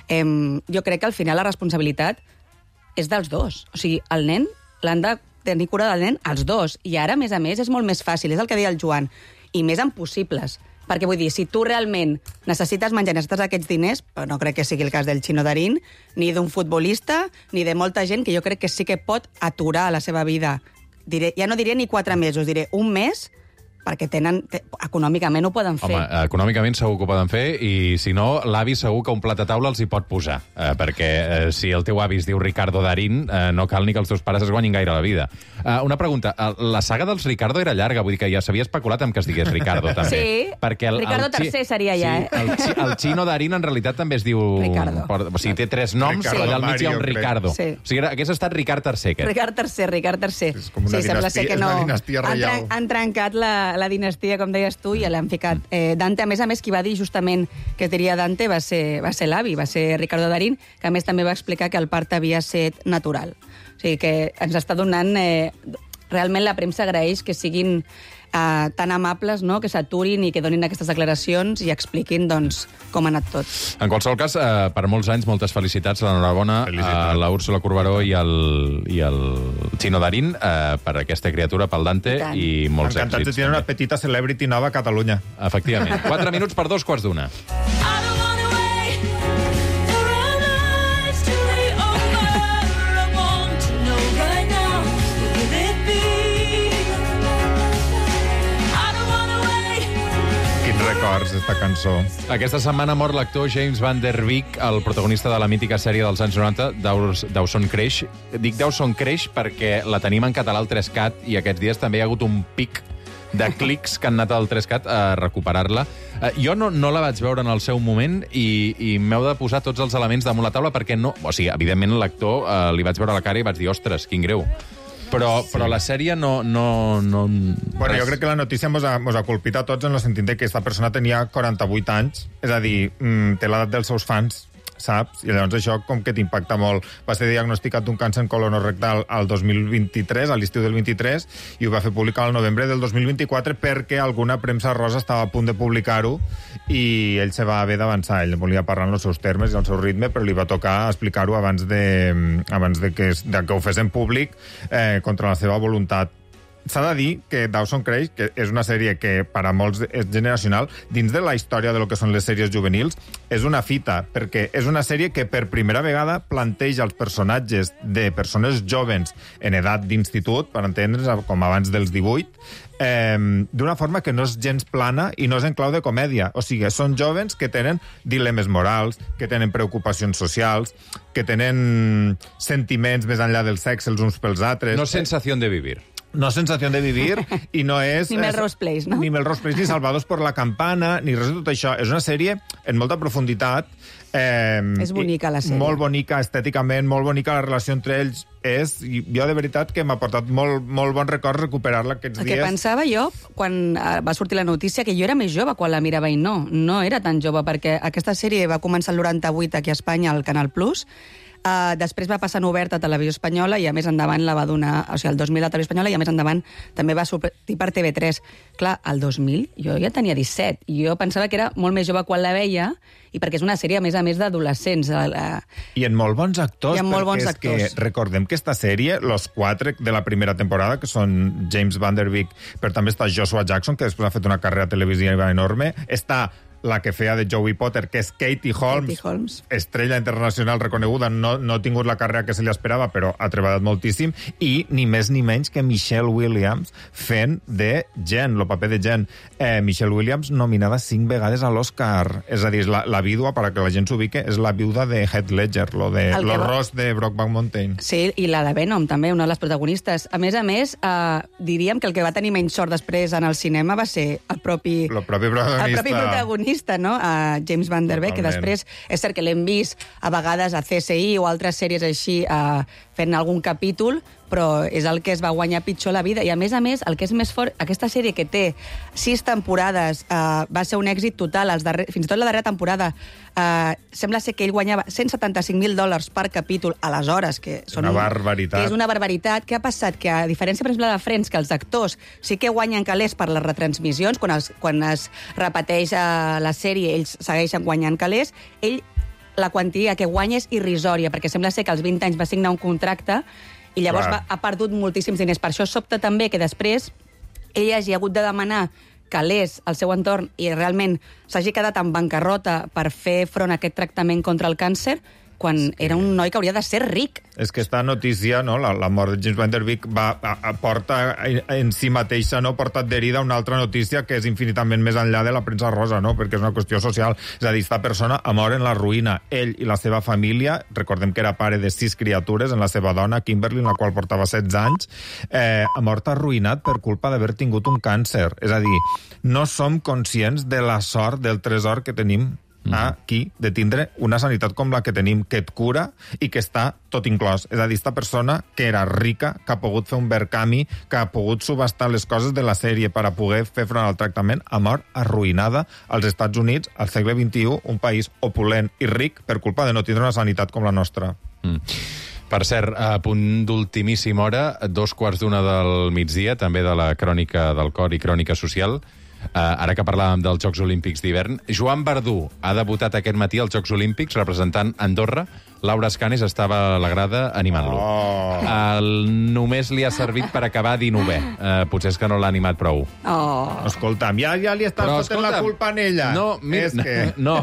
Eh, jo crec que al final la responsabilitat és dels dos. O sigui, el nen l'han de tenir cura del nen els dos. I ara, a més a més, és molt més fàcil, és el que deia el Joan, i més en possibles. Perquè vull dir, si tu realment necessites menjar, necessites aquests diners, però no crec que sigui el cas del Chino Darín, ni d'un futbolista, ni de molta gent que jo crec que sí que pot aturar la seva vida. Diré, ja no diré ni quatre mesos, diré un mes, perquè tenen, te, econòmicament ho poden fer. Home, econòmicament segur que ho poden fer, i si no, l'avi segur que un plat a taula els hi pot posar, eh, perquè eh, si el teu avi es diu Ricardo Darín, eh, no cal ni que els teus pares es guanyin gaire la vida. Eh, una pregunta, la saga dels Ricardo era llarga, vull dir que ja s'havia especulat amb que es digués Ricardo, també. Sí, perquè el, Ricardo el, tercer seria ja, sí, eh? El, el Chino Darín en realitat també es diu... Ricardo. O sigui, té tres noms, però allà al mig hi ha un Ricardo. Sí. O sigui, hagués estat Ricard tercer, aquest. Ricard tercer, Ricard tercer. És com una sí, sembla ser dinastia, que no... és una dinastia han, reial. tren, han trencat la, la dinastia, com deies tu, i l'han ficat. Eh, Dante, a més a més, qui va dir justament que es diria Dante va ser, va ser l'avi, va ser Ricardo Darín, que a més també va explicar que el part havia set natural. O sigui que ens està donant... Eh, realment la premsa agraeix que siguin eh, tan amables, no?, que s'aturin i que donin aquestes declaracions i expliquin, doncs, com ha anat tot. En qualsevol cas, eh, per molts anys, moltes felicitats, l'enhorabona a la Úrsula Corberó i el, i el Chino Darín eh, per aquesta criatura, pel Dante, i, i molts Encantats èxits. de tenir una petita celebrity nova a Catalunya. Efectivament. Quatre minuts per dos quarts d'una. Records, esta cançó. Aquesta setmana mor l'actor James Van Der Beek, el protagonista de la mítica sèrie dels anys noranta, Dawson Creek. Dic Dawson Creek perquè la tenim en català al tres cat i aquests dies també hi ha hagut un pic de clics que han anat al tres cat a recuperar-la. Uh, jo no, no la vaig veure en el seu moment i, i m'heu de posar tots els elements damunt la taula perquè no... O sigui, evidentment l'actor uh, li vaig veure la cara i vaig dir, ostres, quin greu. Però, sí. però la sèrie no... no, no bueno, res. Jo crec que la notícia mos ha, mos ha colpit a tots en el sentit que aquesta persona tenia quaranta-vuit anys, és a dir, mm, té l'edat dels seus fans, saps? I llavors això com que t'impacta molt. Va ser diagnosticat d'un càncer colorectal al dos mil vint-i-tres, a l'estiu del vint-i-tres, i ho va fer publicar al novembre del dos mil vint-i-quatre perquè alguna premsa rosa estava a punt de publicar-ho i ell se va haver d'avançar. Ell volia parlar en els seus termes i al seu ritme, però li va tocar explicar-ho abans de, abans de, que, de que ho fes en públic eh, contra la seva voluntat. S'ha de dir que Dawson Creek, que és una sèrie que per a molts és generacional, dins de la història de lo que són les sèries juvenils, és una fita, perquè és una sèrie que per primera vegada planteja els personatges de persones joves en edat d'institut, per entendre's, com abans dels divuit, eh, d'una forma que no és gens plana i no és en clau de comèdia. O sigui, són joves que tenen dilemes morals, que tenen preocupacions socials, que tenen sentiments més enllà del sexe els uns pels altres. No sensació de vivir. No sensació de vivir i no és... Ni Melrose Place, no? Ni Melrose Place, ni Salvados por la Campana, ni res de tot això. És una sèrie en molta profunditat. Eh, és bonica, la sèrie. Molt bonica, estèticament, molt bonica la relació entre ells. És, jo de veritat que m'ha portat molt, molt bon record recuperar-la aquests El dies. El que pensava jo, quan va sortir la notícia, que jo era més jove quan la mirava i no. No era tan jove, perquè aquesta sèrie va començar el noranta-vuit aquí a Espanya al Canal Plus. Uh, després va passar en obert a Televisió Espanyola i a més endavant la va donar, o sigui, el dos mil a Televisió Espanyola i a més endavant també va sortir per T V tres. Clar, el dos mil jo ja tenia disset i jo pensava que era molt més jove quan la veia i perquè és una sèrie, a més a més, d'adolescents. La... I en molt bons actors, I en molt bons perquè és actors. que recordem que esta sèrie, los quatre de la primera temporada, que són James Van Der Beek, però també està Joshua Jackson, que després ha fet una carrera televisiva enorme, està la que feia de Joey Potter, que és Katie Holmes, Katie Holmes. estrella internacional reconeguda, no, no ha tingut la carrera que se li esperava, però ha treballat moltíssim, i ni més ni menys que Michelle Williams fent de Jen, el paper de Jen. Eh, Michelle Williams nominada cinc vegades a l'Oscar, és a dir, la, la vídua, per a que la gent s'ubique, és la viuda de Heath Ledger, lo de lo va... Ross de Brokeback Mountain. Sí, i la de Venom, també, una de les protagonistes. A més a més, eh, diríem que el que va tenir menys sort després en el cinema va ser el propi, el propi protagonista. El propi protagonista, no? A James Van Der Beek, que després és cert que l'hem vist a vegades a C S I o altres sèries així uh, fent algun capítol, però és el que es va guanyar pitjor la vida. I a més a més, el que és més fort, aquesta sèrie que té sis temporades uh, va ser un èxit total, els darrer, fins i tot la darrera temporada uh, sembla ser que ell guanyava cent setanta-cinc mil dòlars per capítol aleshores, que són una barbaritat. Que és una barbaritat. Què ha passat? Que a diferència, per exemple, de Friends, que els actors sí que guanyen calés per les retransmissions, quan es, quan es repeteix uh, la sèrie ells segueixen guanyant calés, ell la quantia que guanya és irrisòria, perquè sembla ser que als vint anys va signar un contracte i llavors va, ha perdut moltíssims diners. Per això sobta també que després ell hagi hagut de demanar calés al seu entorn i realment s'hagi quedat en bancarrota per fer front a aquest tractament contra el càncer, quan era un noi que hauria de ser ric. És que esta notícia, no, la, la mort de James Van Der Beek, va, a, a, porta en si mateixa, no, porta adherida una altra notícia que és infinitament més enllà de la premsa rosa, no, perquè és una qüestió social. És a dir, esta persona ha mort en la ruïna. Ell i la seva família, recordem que era pare de sis criatures, en la seva dona, Kimberly, en la qual portava setze anys, eh, ha mort arruïnat per culpa d'haver tingut un càncer. És a dir, no som conscients de la sort del tresor que tenim aquí, de tindre una sanitat com la que tenim, que et cura i que està tot inclòs. És a dir, esta persona que era rica, que ha pogut fer un Verkami, que ha pogut subhastar les coses de la sèrie per a poder fer front al tractament, ha mort arruïnada als Estats Units, al segle vint-i-u, un país opulent i ric per culpa de no tindre una sanitat com la nostra. Mm. Per cert, a punt d'ultimíssima hora, dos quarts d'una del migdia, també de la Crònica del Cor i Crònica Social. Uh, ara que parlàvem dels Jocs Olímpics d'hivern, Joan Verdú ha debutat aquest matí als Jocs Olímpics representant Andorra. Laura Escanes estava a la grada animant-lo. Oh. Uh, només li ha servit per acabar dinovè. Uh, potser és que no l'ha animat prou. Oh. Escolta'm, ja, ja li estàs fotent la culpa a ella. No, mira, és que... no.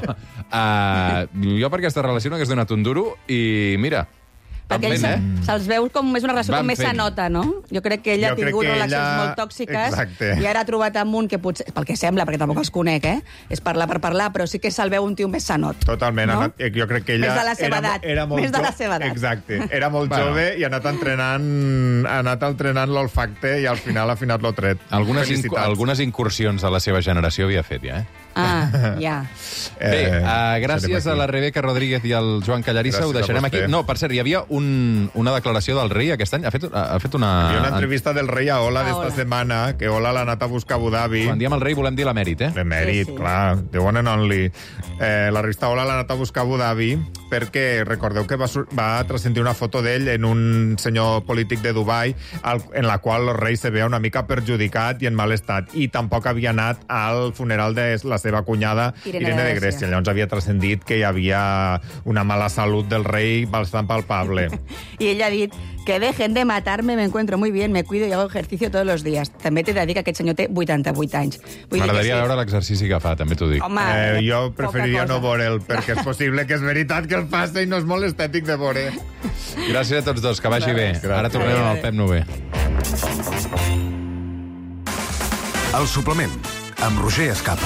Uh, jo per aquesta relació no hagués donat un duro i mira... Perquè ell eh? se'ls veu com és una relació Van com més fent. sanota, no? Jo crec que ella Jo ha tingut crec que relacions ella- molt tòxiques. Exacte. I ara ha trobat amb un que potser, pel que sembla, perquè tampoc els conec, eh? És parlar per parlar, però sí que se'l veu un tio més sanot. Totalment. No? Ha anat, jo crec que ella... Més de la seva era, edat. Era molt Més de la jo- seva edat. Exacte. Era molt Bueno. jove i ha anat entrenant, ha anat entrenant l'olfacte i al final ha afinat l'ho tret. Algunes, inc Felicitats. algunes incursions de la seva generació havia fet, ja, eh? Ah, ja. Bé, Eh, uh, gràcies serem a la aquí. Rebeca Rodríguez i al Joan Callarissa, Gràcies ho deixarem a aquí. vostè. No, per cert, hi havia un, una declaració del rei aquest any. Ha fet, ha fet una... Hi ha una entrevista del rei a Ola A d'esta Ola. setmana, que Ola l'ha anat a buscar a Abu Dhabi. Quan diem el rei volem dir l'emèrit, eh? L'emèrit, Sí, sí. clar, the one and only. Eh, la revista Ola l'ha anat a buscar a Abu Dhabi perquè recordeu que va, sur- va transcendir una foto d'ell en un senyor polític de Dubai al, en la qual el rei se veia una mica perjudicat i en mal estat. I tampoc havia anat al funeral de la seva cunyada Irene Irene, de de Grècia. Grècia. Llavors havia transcendit que hi havia una mala salut del rei bastant palpable. I ella ha dit que dejen de matarme, me encuentro muy bien, me cuido y hago ejercicio todos los días. També t'he de dir que aquest senyor té vuitanta-vuit anys. Vull dir que M'agradaria sí. veure l'exercici que fa, també t'ho dic. Home, Eh, jo poca preferiria cosa. no veure'l, perquè és possible que és veritat que el faci i no és molt estètic de veure. Gràcies a tots dos, que vagi bé. Gràcies. Ara tornem amb el Pep Nové. El suplement, amb Roger Escapa.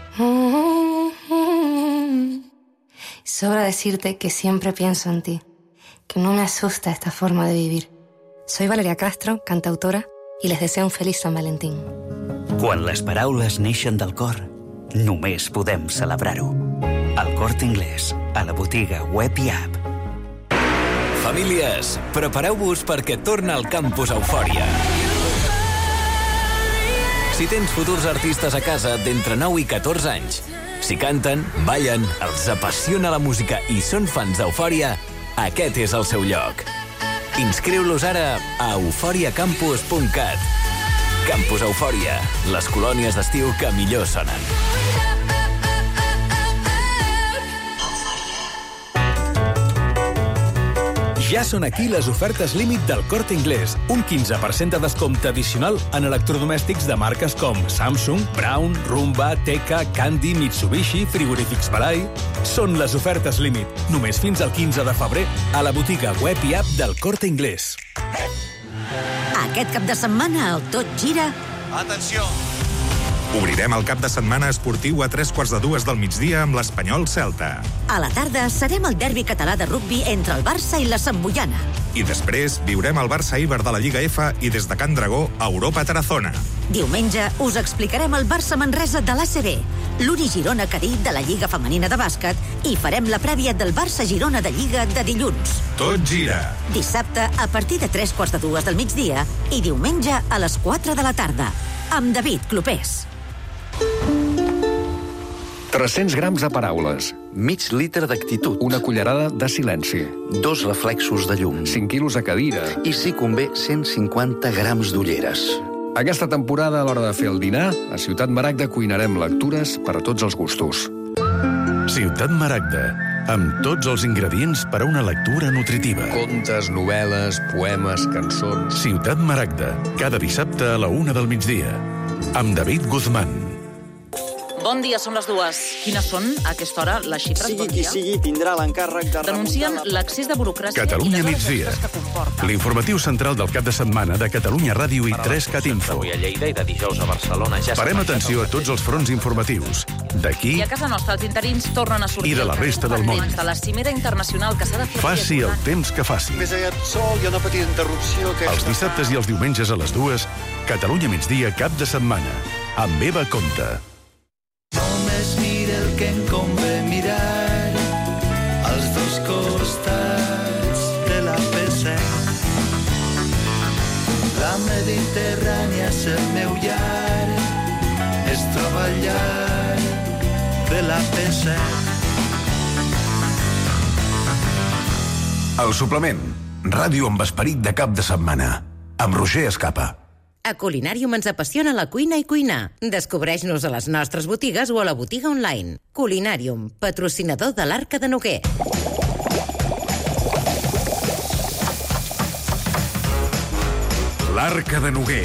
Sobra decirte que siempre pienso en ti, que no me asusta esta forma de vivir. Soy Valeria Castro, cantautora, y les deseo un feliz San Valentín. Quan les paraules neixen del cor, només podem celebrar-ho. El Corte Inglés, a la botiga web i app. Famílies, prepareu-vos perquè torna al Campus Eufòria. Si tens futurs artistes a casa d'entre nou i catorze anys, si canten, ballen, els apassiona la música i són fans d'Eufòria, aquest és el seu lloc. Inscriu-los ara a eufòria campus punt cat. Campus Eufòria, les colònies d'estiu que millor sonen. Ja són aquí les ofertes límit del Corte Inglés. Un quinze per cent de descompte addicional en electrodomèstics de marques com Samsung, Braun, Rumba, Teka, Candy, Mitsubishi, Frigorífics Balai. Són les ofertes límit. Només fins al quinze de febrer a la botiga web i app del Corte Inglés. Aquest cap de setmana el Tot Gira Atenció! Obrirem el cap de setmana esportiu a tres quarts de dues del migdia amb l'Espanyol Celta. A la tarda serem el derbi català de rugbi entre el Barça i la Samboiana. I després viurem el Barça-Iber de la Lliga F i des de Can Dragó a Europa Tarazona. Diumenge us explicarem el Barça-Manresa de l'A C B, l'Uni Girona-Cadí de la Lliga Femenina de Bàsquet i farem la prèvia del Barça-Girona de Lliga de dilluns. Tot gira. Dissabte a partir de tres quarts de dues del migdia i diumenge a les quatre de la tarda, amb David Clopés. tres-cents grams de paraules. Mig litre d'actitud. Una cullerada de silenci. Dos reflexos de llum. cinc quilos de cadira. I, si convé, cent cinquanta grams d'ulleres. Aquesta temporada, a l'hora de fer el dinar, a Ciutat Maragda cuinarem lectures per a tots els gustos. Ciutat Maragda. amb tots els ingredients per a una lectura nutritiva. Contes, novel·les, poemes, cançons... Ciutat Maragda, cada dissabte a la una del migdia, amb David Guzmán. Bon dia, són les dues. Quines són, a aquesta hora, les xifres? Sigui bon qui dia? sigui, tindrà l'encàrrec de Denuncien l'accés de burocràcia Catalunya i les migdia. hores extres que comporta. L'informatiu central del cap de setmana de Catalunya Ràdio i tres cat Info. Avui a Lleida i de dijous a Barcelona ja... Parem atenció a tots els fronts informatius. D'aquí I a casa nostra, els interins tornen a sortir... I de la resta del món. De la cimera internacional que s'ha de fer... faci el temps que faci. Més aviat sol, hi ha una petita interrupció que... Els dissabtes i els diumenges a les dues, Catalunya migdia cap de setmana. Amb Eva Conta. Només mira el que em convé mirar als dos costats de la P set. La Mediterrània és el meu llar, es troba al llarg de la P set. El suplement. Ràdio amb esperit de cap de setmana. Amb Roger Escapa. A Culinàrium ens apassiona la cuina i cuinar. Descobreix-nos a les nostres botigues o a la botiga online. Culinàrium, patrocinador de l'Arca de Noguer. L'Arca de Noguer.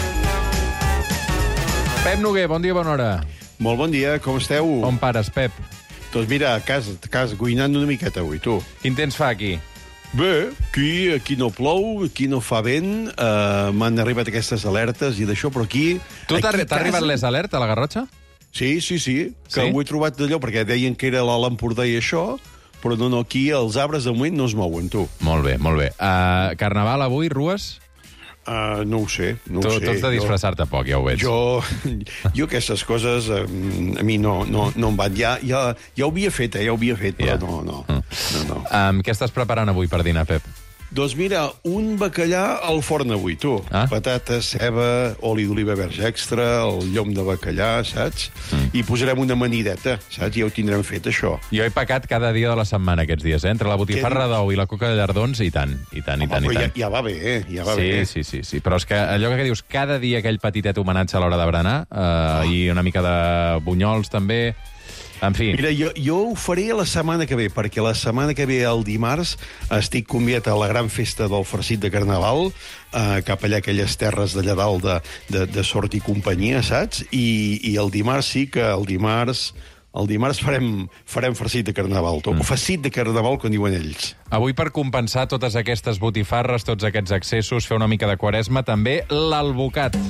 Pep Noguer, bon dia, bona hora. Molt bon dia, com esteu? On pares, Pep? Doncs mira, a casa, a casa cuinant una miqueta avui, tu. Quin temps fa aquí? Bé, aquí, aquí no plou, aquí no fa vent, uh, m'han arribat aquestes alertes i d'això, però aquí... Tu t'ha casa... arribat les alertes a la Garrotxa? Sí, sí, sí, que sí? ho he trobat d'allò, perquè deien que era l'Alt Empordà i això, però no, no, aquí els arbres de moment no es mouen, tu. Molt bé, molt bé. Uh, Carnaval avui, Rues? Uh, no ho sé, no tu, ho sé. Tu ets de disfressar-te poc, ja ho veig. Jo, jo aquestes coses a, a mi no, no, no em van. Ja, ja, ja ho havia fet, eh? ja ho havia fet, però yeah. no, no. no, no. Um, què estàs preparant avui per dinar, Pep? Doncs mira, un bacallà al forn avui, tu. Ah? Patata, ceba, oli d'oliva verge extra, el llom de bacallà, saps? Mm. I posarem una amanideta, saps? Ja ho tindrem fet, això. Jo he pecat cada dia de la setmana aquests dies, eh? Entre la botifarra d'ou i la coca de llardons, i tant, i tant, i tant, Home, i tant. Ja, ja va bé, eh? Ja va sí, bé. sí, sí, sí. Però és que allò que dius, cada dia aquell petitet homenatge a l'hora de berenar, eh, oh. i una mica de bunyols, també... En fi. Mira, jo, jo ho faré la setmana que ve, perquè la setmana que ve, el dimarts, estic convidat a la gran festa del farcit de Carnaval, eh, cap allà aquelles terres d'allà dalt de, de, de Sort i companyia, saps? I, I el dimarts sí que el dimarts... El dimarts farem, farem farcit de Carnaval, mm. o farcit de Carnaval, com diuen ells. Avui, per compensar totes aquestes botifarres, tots aquests excessos, fer una mica de quaresma, també l'alvocat.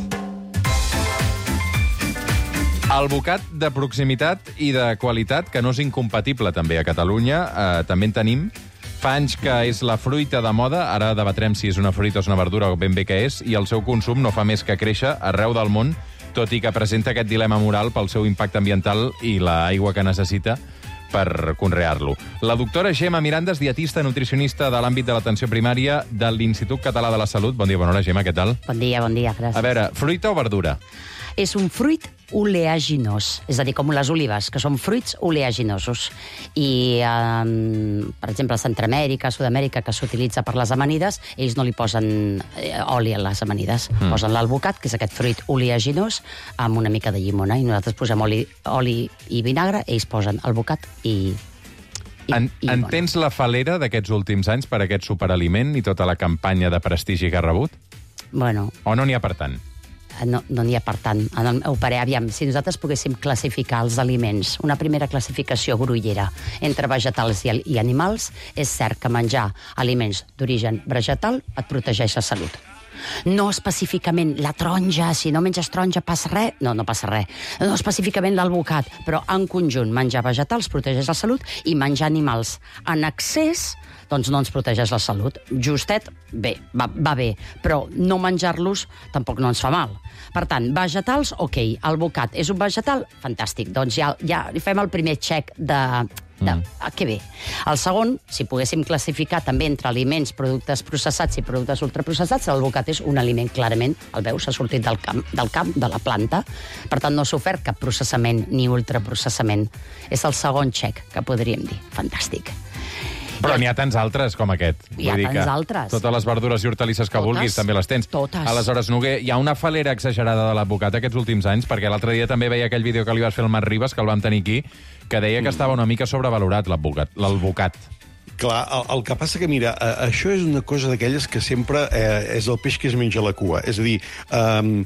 Alvocat de proximitat i de qualitat, que no és incompatible també a Catalunya, eh, també en tenim. Fa anys que és la fruita de moda, ara debatrem si és una fruita o és una verdura o ben bé què és, i el seu consum no fa més que créixer arreu del món, tot i que presenta aquest dilema moral pel seu impacte ambiental i l'aigua que necessita per conrear-lo. La doctora Gemma Miranda és dietista nutricionista de l'àmbit de l'atenció primària de l'Institut Català de la Salut. Bon dia, bona hora, Gemma, què tal? Bon dia, bon dia, gràcies. A veure, fruita o verdura? És un fruit oleaginós, és a dir, com les olives, que són fruits oleaginosos. I, eh, per exemple, a Centroamèrica, a Sud-amèrica, que s'utilitza per les amanides, ells no li posen eh, oli a les amanides. Mm. Posen l'alvocat, que és aquest fruit oleaginós, amb una mica de llimona, i nosaltres posem oli, oli i vinagre, ells posen alvocat i... I, en, i entens la falera d'aquests últims anys per aquest superaliment i tota la campanya de prestigi que ha rebut? Bueno... O no n'hi ha per tant? No n'hi no ha per tant. En el meu parer, aviam, si nosaltres poguéssim classificar els aliments, una primera classificació grullera entre vegetals i, i animals, és cert que menjar aliments d'origen vegetal et protegeix la salut. No específicament la taronja, si no menges taronja passa res, no, no passa res. No específicament l'alvocat, però en conjunt menjar vegetals protegeix la salut i menjar animals en excés doncs no ens protegeix la salut. Justet, bé, va, va bé, però no menjar-los tampoc no ens fa mal. Per tant, vegetals, ok, alvocat és un vegetal? Fantàstic, doncs ja, ja fem el primer check de... de mm. ah, que bé. El segon, si poguéssim classificar també entre aliments, productes processats i productes ultraprocessats, l'alvocat és un aliment clarament, el veus, s'ha sortit del camp, del camp, de la planta, per tant no s'ha ofert cap processament ni ultraprocessament. És el segon check que podríem dir. Fantàstic. Però n'hi ha tants altres com aquest. Hi ha Vull dir tants que altres. Totes les verdures i hortalisses que Totes. vulguis també les tens. Totes. Aleshores, Noguer, hi ha una falera exagerada de l'advocat aquests últims anys, perquè l'altre dia també veia aquell vídeo que li vas fer al Marc Ribas, que el vam tenir aquí, que deia que estava una mica sobrevalorat l'advocat. L'advocat. Clar, el, el que passa que, mira, eh, això és una cosa d'aquelles que sempre eh, és el peix que es menja la cua. És a dir, eh,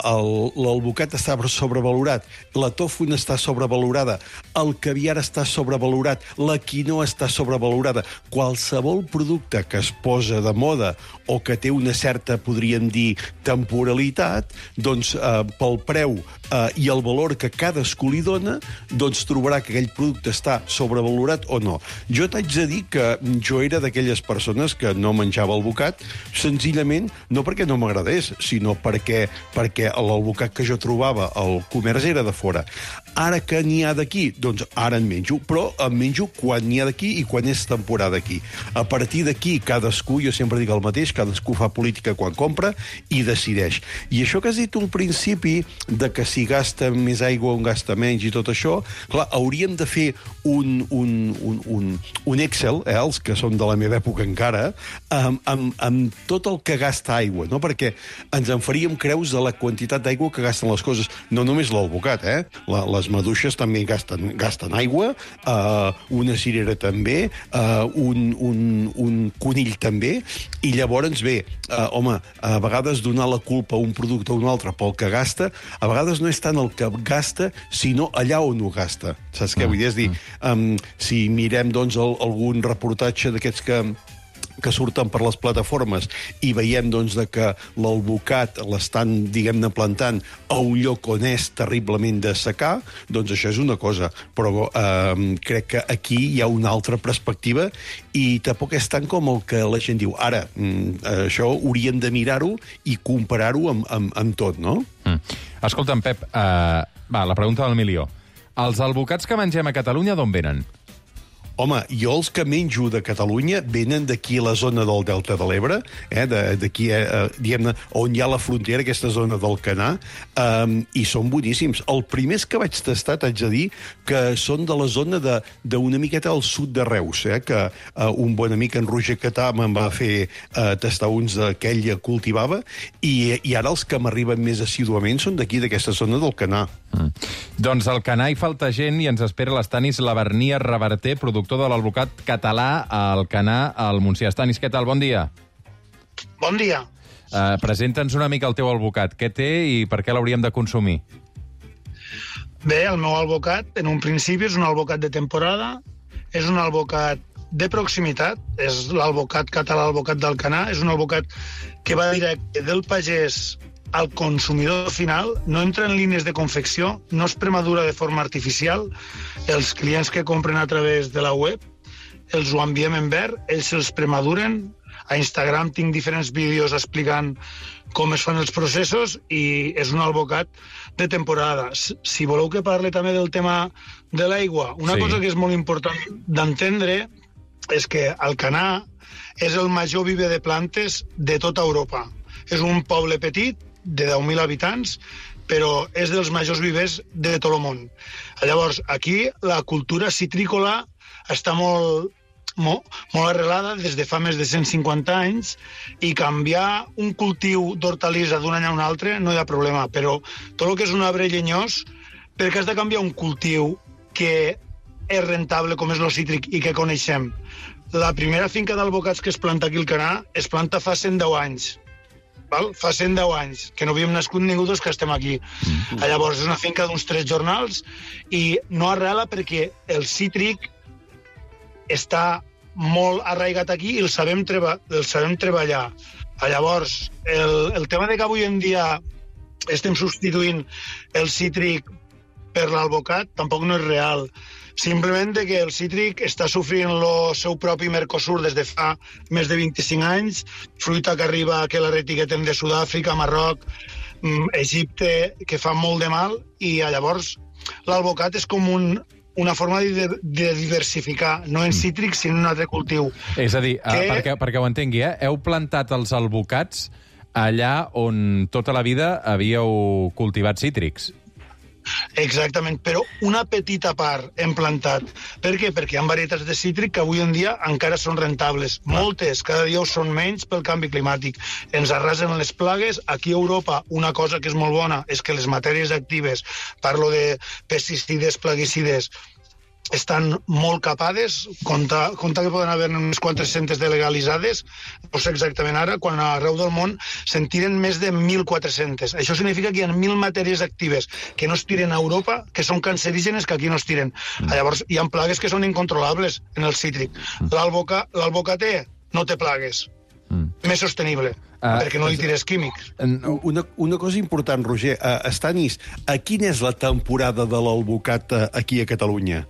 l'alvocat està sobrevalorat, la tofu està sobrevalorada, el caviar està sobrevalorat, la quinoa està sobrevalorada. Qualsevol producte que es posa de moda o que té una certa, podríem dir, temporalitat, doncs eh, pel preu eh, i el valor que cadascú li dona, doncs trobarà que aquell producte està sobrevalorat o no. Jo t'haig de dir que jo era d'aquelles persones que no menjava alvocat, senzillament no perquè no m'agradés, sinó perquè, perquè l'alvocat que jo trobava al comerç era de fora. Ara que n'hi ha d'aquí, doncs ara en menjo, però en menjo quan n'hi ha d'aquí i quan és temporada aquí. A partir d'aquí, cadascú, jo sempre dic el mateix, cadascú fa política quan compra i decideix. I això que has dit al principi, de que si gasta més aigua o gasta menys i tot això, clar, hauríem de fer un, un, un, un, un Excel, eh, els que són de la meva època encara, amb, amb, amb tot el que gasta aigua, no? Perquè ens en faríem creus de la quantitat d'aigua que gasten les coses. No només l'alvocat, eh? La, les maduixes també gasten, gasten aigua, eh, una cirera també, eh, un, un, un conill també, i llavors, bé, eh, home, a vegades donar la culpa a un producte o un altre pel que gasta, a vegades no és tant el que gasta, sinó allà on ho gasta. Saps què vull dir? És dir, um, si mirem, doncs, el, algun reportatge d'aquests que que surten per les plataformes i veiem, doncs, de que l'alvocat l'estan, diguem-ne, plantant a un lloc on és terriblement de secar, doncs això és una cosa. Però eh, crec que aquí hi ha una altra perspectiva i tampoc és tant com el que la gent diu. Ara, mm, això hauríem de mirar-ho i comparar-ho amb, amb, amb tot, no? Mm. Escolta'm, Pep, uh, va, la pregunta del milió. Els alvocats que mengem a Catalunya d'on venen? Home, jo els que menjo de Catalunya venen d'aquí a la zona del Delta de l'Ebre, eh, d'aquí, eh, diguem-ne, on hi ha la frontera, aquesta zona del Canà, eh, i són boníssims. Els primers que vaig tastar, t'haig de dir, que són de la zona d'una miqueta al sud de Reus, eh, que eh, un bon amic, en Roger Catà, me'n va fer eh, tastar uns que ell cultivava, i, i ara els que m'arriben més assíduament són d'aquí, d'aquesta zona del Canà. Mm. Doncs al Canà hi falta gent i ens espera l'Estanis Lavernia Reverter, productor de l'alvocat català al Canà, al Montsià. Estanis, què tal? Bon dia. Bon dia. Uh, Presenta'ns una mica el teu alvocat. Què té i per què l'hauríem de consumir? Bé, el meu alvocat, en un principi, és un alvocat de temporada, és un alvocat de proximitat, és l'alvocat català, l'alvocat del Canà, és un alvocat que va directe del pagès al consumidor final, no entra en línies de confecció, no es premadura de forma artificial. Els clients que compren a través de la web els ho enviem en verd, ells se'ls premaduren. A Instagram tinc diferents vídeos explicant com es fan els processos i és un alvocat de temporada. Si voleu que parli també del tema de l'aigua, una sí. cosa que és molt important d'entendre és que el Canà és el major viver de plantes de tota Europa. És un poble petit, de deu mil habitants, però és dels majors vivers de tot el món. Llavors, aquí la cultura citrícola està molt, molt, molt arrelada des de fa més de cent cinquanta anys i canviar un cultiu d'hortalissa d'un any a un altre no hi ha problema, però tot el que és un arbre llenyós, perquè has de canviar un cultiu que és rentable com és el cítric i que coneixem. La primera finca d'alvocats que es planta aquí al Canà es planta fa cent deu anys. Val? Fa cent deu anys, que no havíem nascut ningú dels que estem aquí. Mm-hmm. Llavors, és una finca d'uns tres jornals i no arrela perquè el cítric està molt arraigat aquí i el sabem, treba, el sabem treballar. Llavors, el, el tema de que avui en dia estem substituint el cítric per l'alvocat tampoc no és real. Simplement que el cítric està sofrint el seu propi Mercosur des de fa més de vint-i-cinc anys, fruita que arriba, que la reetiquetem de Sud-àfrica, Marroc, Egipte, que fa molt de mal, i llavors l'alvocat és com un, una forma de, de diversificar, no en cítric, sinó en un altre cultiu. És a dir, que... perquè, perquè ho entengui, eh? Heu plantat els alvocats allà on tota la vida havíeu cultivat cítrics. Exactament, però una petita part hem plantat. Per què? Perquè hi ha varietats de cítric que avui en dia encara són rentables. Moltes, cada dia ho són menys pel canvi climàtic. Ens arrasen les plagues. Aquí a Europa una cosa que és molt bona és que les matèries actives, parlo de pesticides, plaguicides, estan molt capades, compta, compta que poden haver unes quantes centes de legalitzades, no sé exactament ara, quan arreu del món se'n tiren més de mil quatre-cents. Això significa que hi ha mil matèries actives que no es tiren a Europa, que són cancerígenes, que aquí no es tiren. Mm. Llavors, hi ha plagues que són incontrolables en el cítric. Mm. L'albocater no té plagues. Mm. Més sostenible, uh, perquè no li tires químics. Una, una cosa important, Roger. Uh, Estanis, a quina és la temporada de l'albocat uh, aquí a Catalunya?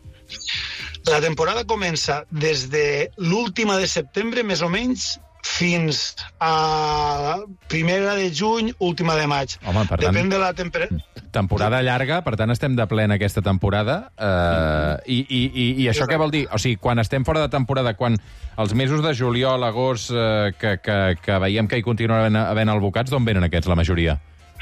La temporada comença des de l'última de setembre, més o menys, fins a primera de juny, última de maig. Home, per tant, depèn de la temperatura. Temporada llarga, per tant estem de plena aquesta temporada. Uh, i, i, i, I això què vol dir? O sigui, quan estem fora de temporada, quan els mesos de juliol, agost, uh, que, que, que veiem que hi continuen havent albocats, d'on venen aquests, la majoria?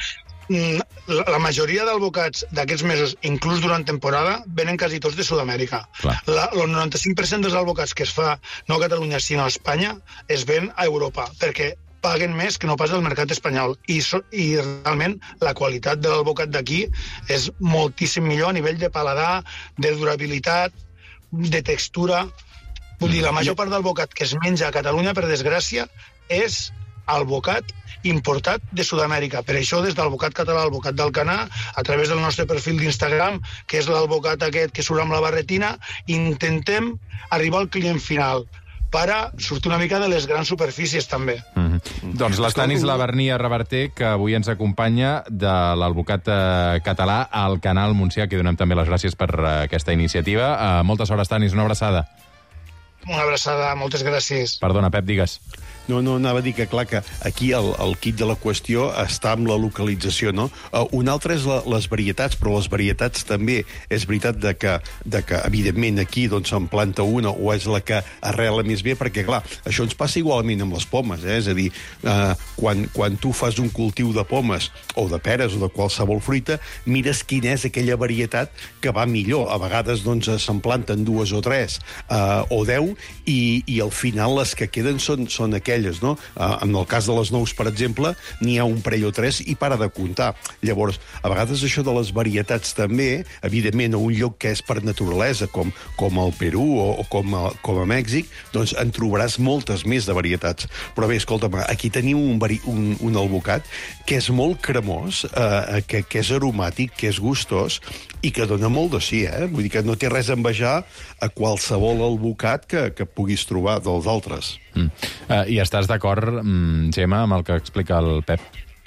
La, la majoria d'albocats d'aquests mesos, inclús durant temporada, venen quasi tots de Sud-amèrica. La, el noranta-cinc per cent dels albocats que es fa no a Catalunya, sinó a Espanya, es ven a Europa, perquè paguen més que no pas el mercat espanyol. I, so, i realment la qualitat de l'albocat d'aquí és moltíssim millor a nivell de paladar, de durabilitat, de textura. Vull dir, la major part d'albocat que es menja a Catalunya, per desgràcia, és albocat importat de Sud-amèrica. Per això, des d'Albocat Català, Albocat d'Alcanar, a través del nostre perfil d'Instagram, que és l'albocat aquest que surt amb la barretina, intentem arribar al client final per a sortir una mica de les grans superfícies, també. Mm-hmm. Doncs l'Estanis Lavernia Reverter, que avui ens acompanya de l'Albocat Català al Canal Montsià, que donem també les gràcies per aquesta iniciativa. Uh, molta sort, Estanis, una abraçada. Una abraçada, moltes gràcies. Perdona, Pep, digues. No, no, anava a dir que, clar, que aquí el, el kit de la qüestió està amb la localització, no? Uh, un altre és la, les varietats, però les varietats també és veritat de que, de que evidentment, aquí doncs se'n planta una o és la que arrela més bé, perquè, clar, això ens passa igualment amb les pomes, eh? És a dir, uh, quan, quan tu fas un cultiu de pomes o de peres o de qualsevol fruita, mires quina és aquella varietat que va millor. A vegades, doncs, se'n planten dues o tres uh, o deu i, i al final les que queden són, són aquelles aquelles, no? Uh, en el cas de les nous, per exemple, n'hi ha un parell o tres i para de comptar. Llavors, a vegades això de les varietats també, evidentment, a un lloc que és per naturalesa, com, com el Perú o, o com, a, com a Mèxic, doncs en trobaràs moltes més de varietats. Però bé, escolta'm, aquí teniu un, un, un albocat que és molt cremós, eh, que, que és aromàtic, que és gustós i que dona molt de sí, eh? Vull dir que no té res a envejar a qualsevol albocat que, que puguis trobar dels altres. Mm. Uh, I estàs d'acord, mm, Gemma, amb el que explica el Pep?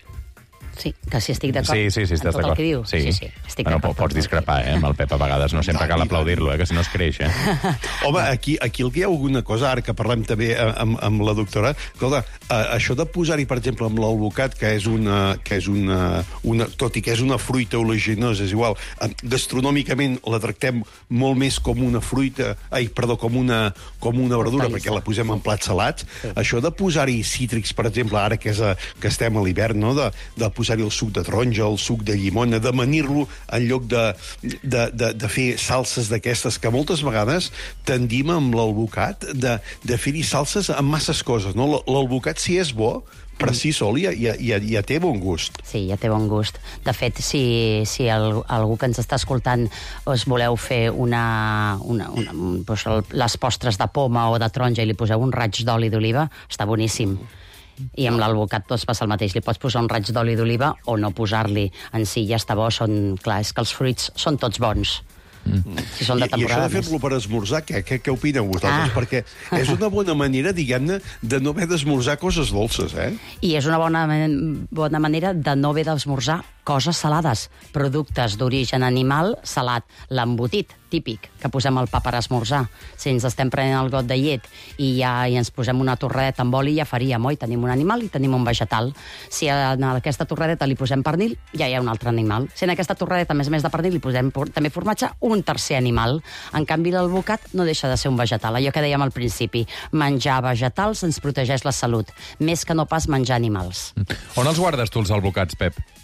Sí, que si estic d'acord sí, sí, sí, amb tot el que diu. Sí, sí, sí estic bueno, d'acord. Pots discrepar, eh, amb el Pep a vegades. No sempre no, cal aplaudir-lo, eh, que si no es creix, eh? Home, aquí, aquí el que hi ha alguna cosa, ara que parlem també amb, amb la doctora, escolta, això de posar-hi, per exemple, amb l'albocat, que és una, que és una, una... Tot i que és una fruita oleaginosa, és igual, gastronòmicament la tractem molt més com una fruita, ai, perdó, com una, com una verdura, perquè la posem en plats salats. Sí. Això de posar-hi cítrics, per exemple, ara que, és a, que estem a l'hivern, no? de, de posar-hi el suc de taronja, el suc de llimona, d'amanir-lo en lloc de, de, de, de fer salses d'aquestes, que moltes vegades tendim amb l'albocat de, de fer-hi salses amb masses coses, no? L'albocat, si és bo, per si sol ja, ja, ja, ja té bon gust. Sí, ja té bon gust. De fet, si, si el, algú que ens està escoltant us voleu fer una, una, una, doncs les postres de poma o de taronja i li poseu un raig d'oli d'oliva, està boníssim. I amb l'albocat doncs passa el mateix. Li pots posar un raig d'oli d'oliva o no posar-li. En si ja està bo. Són, clar, és que els fruits són tots bons. Mm. Si són de temporada. I, i això de fer-lo per esmorzar, què, què, què opineu vosaltres? Ah. Perquè és una bona manera, diguem-ne, de no haver d'esmorzar coses dolces, eh? I és una bona, bona manera de no haver d'esmorzar coses salades. Productes d'origen animal salat. L'embotit, típic, que posem al pa per esmorzar. Si ens estem prenent el got de llet i, ja, i ens posem una torradeta amb oli, ja faríem, oi? Tenim un animal i tenim un vegetal. Si a aquesta torradeta li posem pernil, ja hi ha un altre animal. Si en aquesta torradeta, a més a més de pernil, li posem també formatge, un tercer animal. En canvi, l'albocat no deixa de ser un vegetal. Allò que dèiem al principi, menjar vegetals ens protegeix la salut, més que no pas menjar animals. On els guardes tu, els albocats, Pep?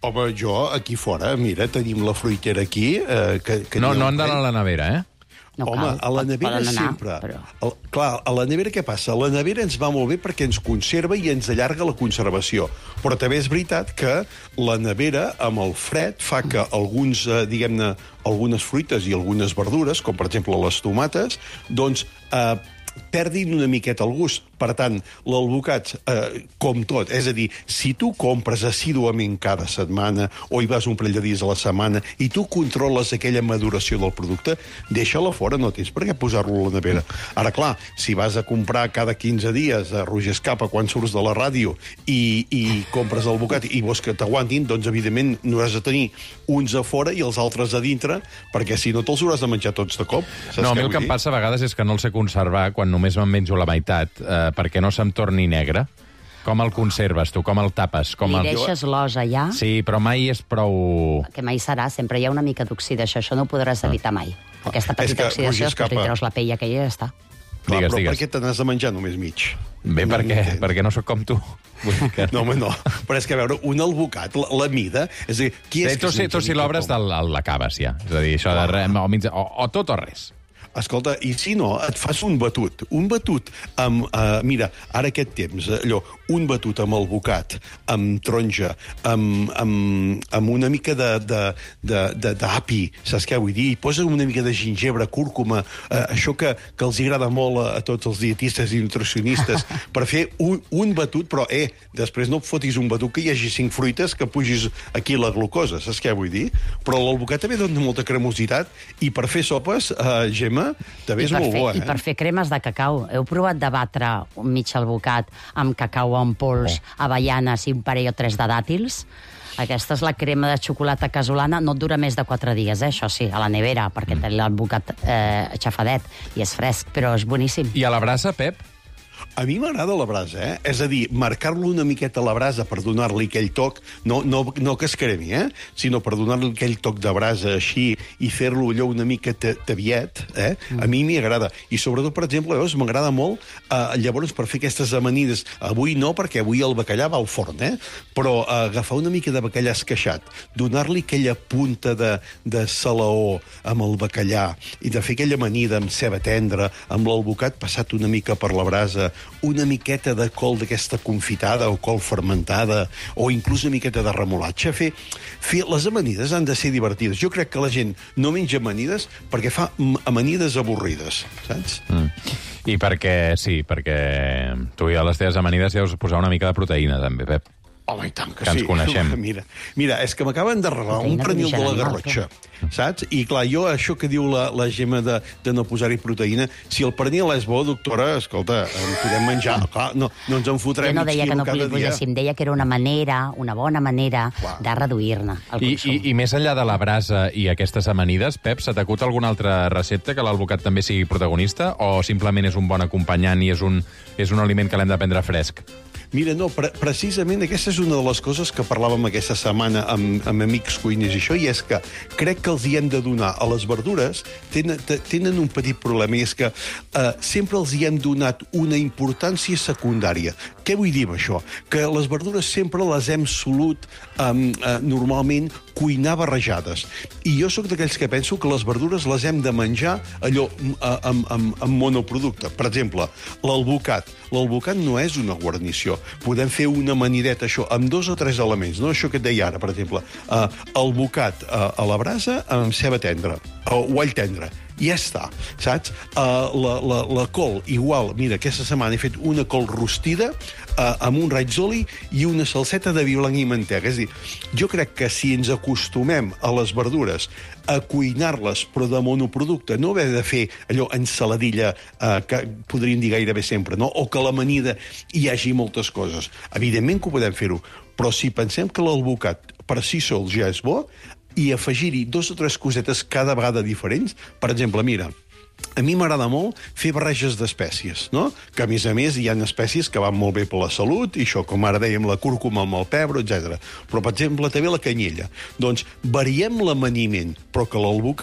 Home, jo, aquí fora, mira, tenim la fruitera aquí... Eh, que, que no, no han d'anar a la nevera, eh? No Home, cal, a la nevera anar, sempre... Però... El, clar, a la nevera què passa? La nevera ens va molt bé perquè ens conserva i ens allarga la conservació. Però també és veritat que la nevera, amb el fred, fa que alguns, eh, diguem-ne, algunes fruites i algunes verdures, com per exemple les tomates, doncs eh, perdin una miqueta el gust. Per tant, l'alvocat, eh, com tot, és a dir, si tu compres assíduament cada setmana o hi vas un parell de dies a la setmana i tu controles aquella maduració del producte, deixa-la fora, no tens per què posar-lo a la nevera. Ara, clar, si vas a comprar cada quinze dies a Roger Escapa quan surts de la ràdio i, i compres l'alvocat i vols que t'aguantin, doncs, evidentment, no has de tenir uns a fora i els altres a dintre, perquè si no te'ls hauràs de menjar tots de cop. Saps no, a mi el que dir? em passa a vegades és que no el sé conservar quan només me'n menjo la meitat, eh, perquè no se'm torni negre. Com el conserves, tu? Com el tapes? Com Li el... deixes l'os allà? Sí, però mai és prou... Que mai serà, sempre hi ha una mica d'oxidació, això no ho podràs evitar mai. Aquesta És petita que, oxidació, Roger després li Escapa- treus la pell aquella i ja està. Clar, Digues, però digues. per què te n'has de menjar només mig? Bé, per què? Perquè no sóc com tu. Vull dir que... No, home, no. Però és que, a veure, un alvocat, la, la mida... És a dir, qui és Sí, tu, que si, tu si l'obres del- el- l'acabes, ja. És a dir, això de res, o, mitja- o, o tot o res. Escolta, i si no, et fas un batut. Un batut amb... Uh, mira, ara aquest temps, allò, un batut amb alvocat, amb taronja, amb, amb, amb una mica de, de, de, de, d'api, saps què vull dir? I posa una mica de gingebre, cúrcuma, uh, això que, que els agrada molt a, a tots els dietistes i nutricionistes, per fer un, un batut, però, eh, després no et fotis un batut que hi hagi cinc fruites que pugis aquí la glucosa, saps què vull dir? Però l'alvocat també dona molta cremositat i per fer sopes, uh, Gemma, també I és per molt fer, bo, I eh? per fer cremes de cacau. Heu provat de batre un mig alvocat amb cacau en pols, oh. avellanes i un parell o tres de dàtils? Aquesta és la crema de xocolata casolana. No et dura més de quatre dies, eh? Això sí, a la nevera, perquè té l'alvocat eh, aixafadet i és fresc, però és boníssim. I a la brasa, Pep? A mi m'agrada la brasa, eh? És a dir, marcar-lo una miqueta a la brasa per donar-li aquell toc, no, no, no que es cremi, eh? Sinó per donar-li aquell toc de brasa així i fer-lo allò una mica taviet, eh? Mm. A mi m'hi agrada. I sobretot, per exemple, veus, m'agrada molt, eh, llavors, per fer aquestes amanides, avui no, perquè avui el bacallà va al forn, eh? Però eh, agafar una mica de bacallà esqueixat, donar-li aquella punta de, de salaó amb el bacallà i de fer aquella amanida amb ceba tendra, amb l'alvocat passat una mica per la brasa, una miqueta de col d'aquesta confitada o col fermentada, o inclús una miqueta de remolatge. Fer, fer les amanides han de ser divertides. Jo crec que la gent no menja amanides perquè fa amanides avorrides, saps? Mm. I perquè, sí, perquè tu i a les teves amanides ja us posar una mica de proteïna, també, Pep. Home, i tant que, que sí. ens coneixem. Mira, mira, és que m'acaben de regalar un pernil de la Garrotxa, saps? I clar, jo això que diu la, la Gemma de, de no posar-hi proteïna, si el pernil és bo, doctora, escolta, en podem menjar. Clar, no, no ens en fotrem Jo no deia que no cada li poséssim, deia que era una manera, una bona manera Clar. de reduir-ne el I, consum. i, I més enllà de la brasa i aquestes amanides, Pep, se t'acut alguna altra recepta que l'alvocat també sigui protagonista o simplement és un bon acompanyant i és un, és un aliment que l'hem de prendre fresc? Mira, no, pre precisament aquesta és una de les coses que parlàvem aquesta setmana amb, amb amics cuiners i això, i és que crec que els hi hem de donar a les verdures, tenen, tenen un petit problema, i és que eh, sempre els hi hem donat una importància secundària. Què vull dir amb això? Que les verdures sempre les hem solut eh, eh, normalment cuinar barrejades. I jo sóc d'aquells que penso que les verdures les hem de menjar allò eh, amb, amb, amb monoproducte. Per exemple, l'alvocat. L'alvocat no és una guarnició. Podem fer una amanideta, això, amb dos o tres elements, no? Això que et deia ara, per exemple, uh, alvocat uh, a la brasa amb ceba tendra, o uh, all tendre. I ja està, saps? Uh, la, la, la col, igual, mira, aquesta setmana he fet una col rostida uh, amb un raig d'oli i una salseta de vi blanc i mantega. És a dir, jo crec que si ens acostumem a les verdures a cuinar-les, però de monoproducte, no haver de fer allò ensaladilla, eh, que podríem dir gairebé sempre, no? O que a l'amanida hi hagi moltes coses. Evidentment que ho podem fer-ho, però si pensem que l'alvocat per si sol ja és bo, i afegir-hi dos o tres cosetes cada vegada diferents, per exemple, mira, a mi m'agrada molt fer barreges d'espècies, no? Que, a més a més, hi ha espècies que van molt bé per la salut, i això, com ara dèiem, la cúrcuma amb el pebre, etcètera. Però, per exemple, també la canyella. Doncs variem l'amaniment, però que l'alvocat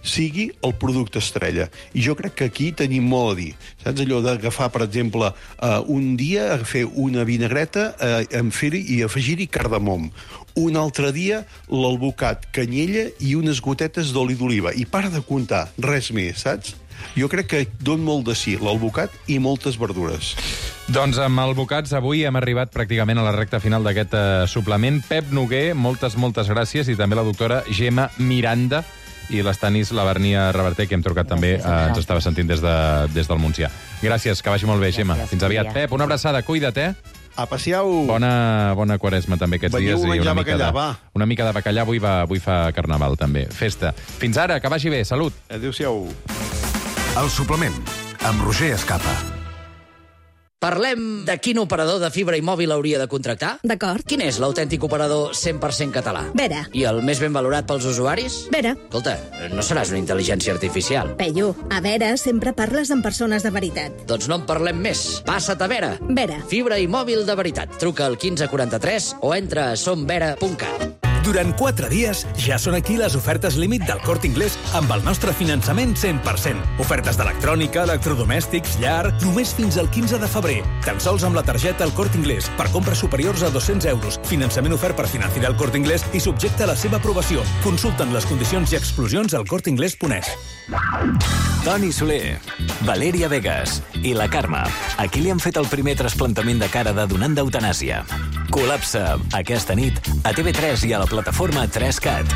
sigui el producte estrella. I jo crec que aquí tenim molt a dir. Saps allò d'agafar, per exemple, uh, un dia a fer una vinagreta uh, amb fer-hi i afegir-hi cardamom. Un altre dia l'alvocat, canyella i unes gotetes d'oli d'oliva. I para de comptar, res més, saps? Jo crec que don molt de sí, l'alvocat i moltes verdures. Doncs amb albocats avui hem arribat pràcticament a la recta final d'aquest eh, suplement. Pep Noguer, moltes, moltes gràcies, i també la doctora Gemma Miranda i l'Estanis Lavernia Reverter, que hem trucat també, eh, ens estava sentint des, de, des del Montsià. Gràcies, que vagi molt bé, Gemma. Fins aviat. Pep, una abraçada, cuida't, eh? Apreciau! Bona, bona quaresma també aquests Veniu dies. Veniu a menjar bacallà, de, va. Una mica de bacallà, avui, va, avui fa carnaval també. Festa. Fins ara, que vagi bé, salut! Adéu-siau. El suplement, amb Roger Escapa. Parlem de quin operador de fibra i mòbil hauria de contractar? D'acord. Quin és l'autèntic operador cent per cent català? Vera. I el més ben valorat pels usuaris? Vera. Escolta, no seràs una intel·ligència artificial. Peyu, a Vera sempre parles amb persones de veritat. Doncs no en parlem més. Passa't a Vera. Vera. Fibra i mòbil de veritat. Truca al quinze quaranta-tres o entra a somvera punt cat. Durant quatre dies ja són aquí les ofertes límit del Corte Inglés amb el nostre finançament cent per cent. Ofertes d'electrònica, electrodomèstics, llar, només fins al quinze de febrer. Tan sols amb la targeta El Corte Inglés per compres superiors a dos-cents euros. Finançament ofert per Financiar El Corte Inglés i subjecte a la seva aprovació. Consulten les condicions i exclusions al corte inglés punt es. Toni Soler, Valeria Vegas i la Carme. Aquí li han fet el primer trasplantament de cara de donant d'eutanàsia. Col·lapsa aquesta nit a T V tres i a la plataforma tres cat.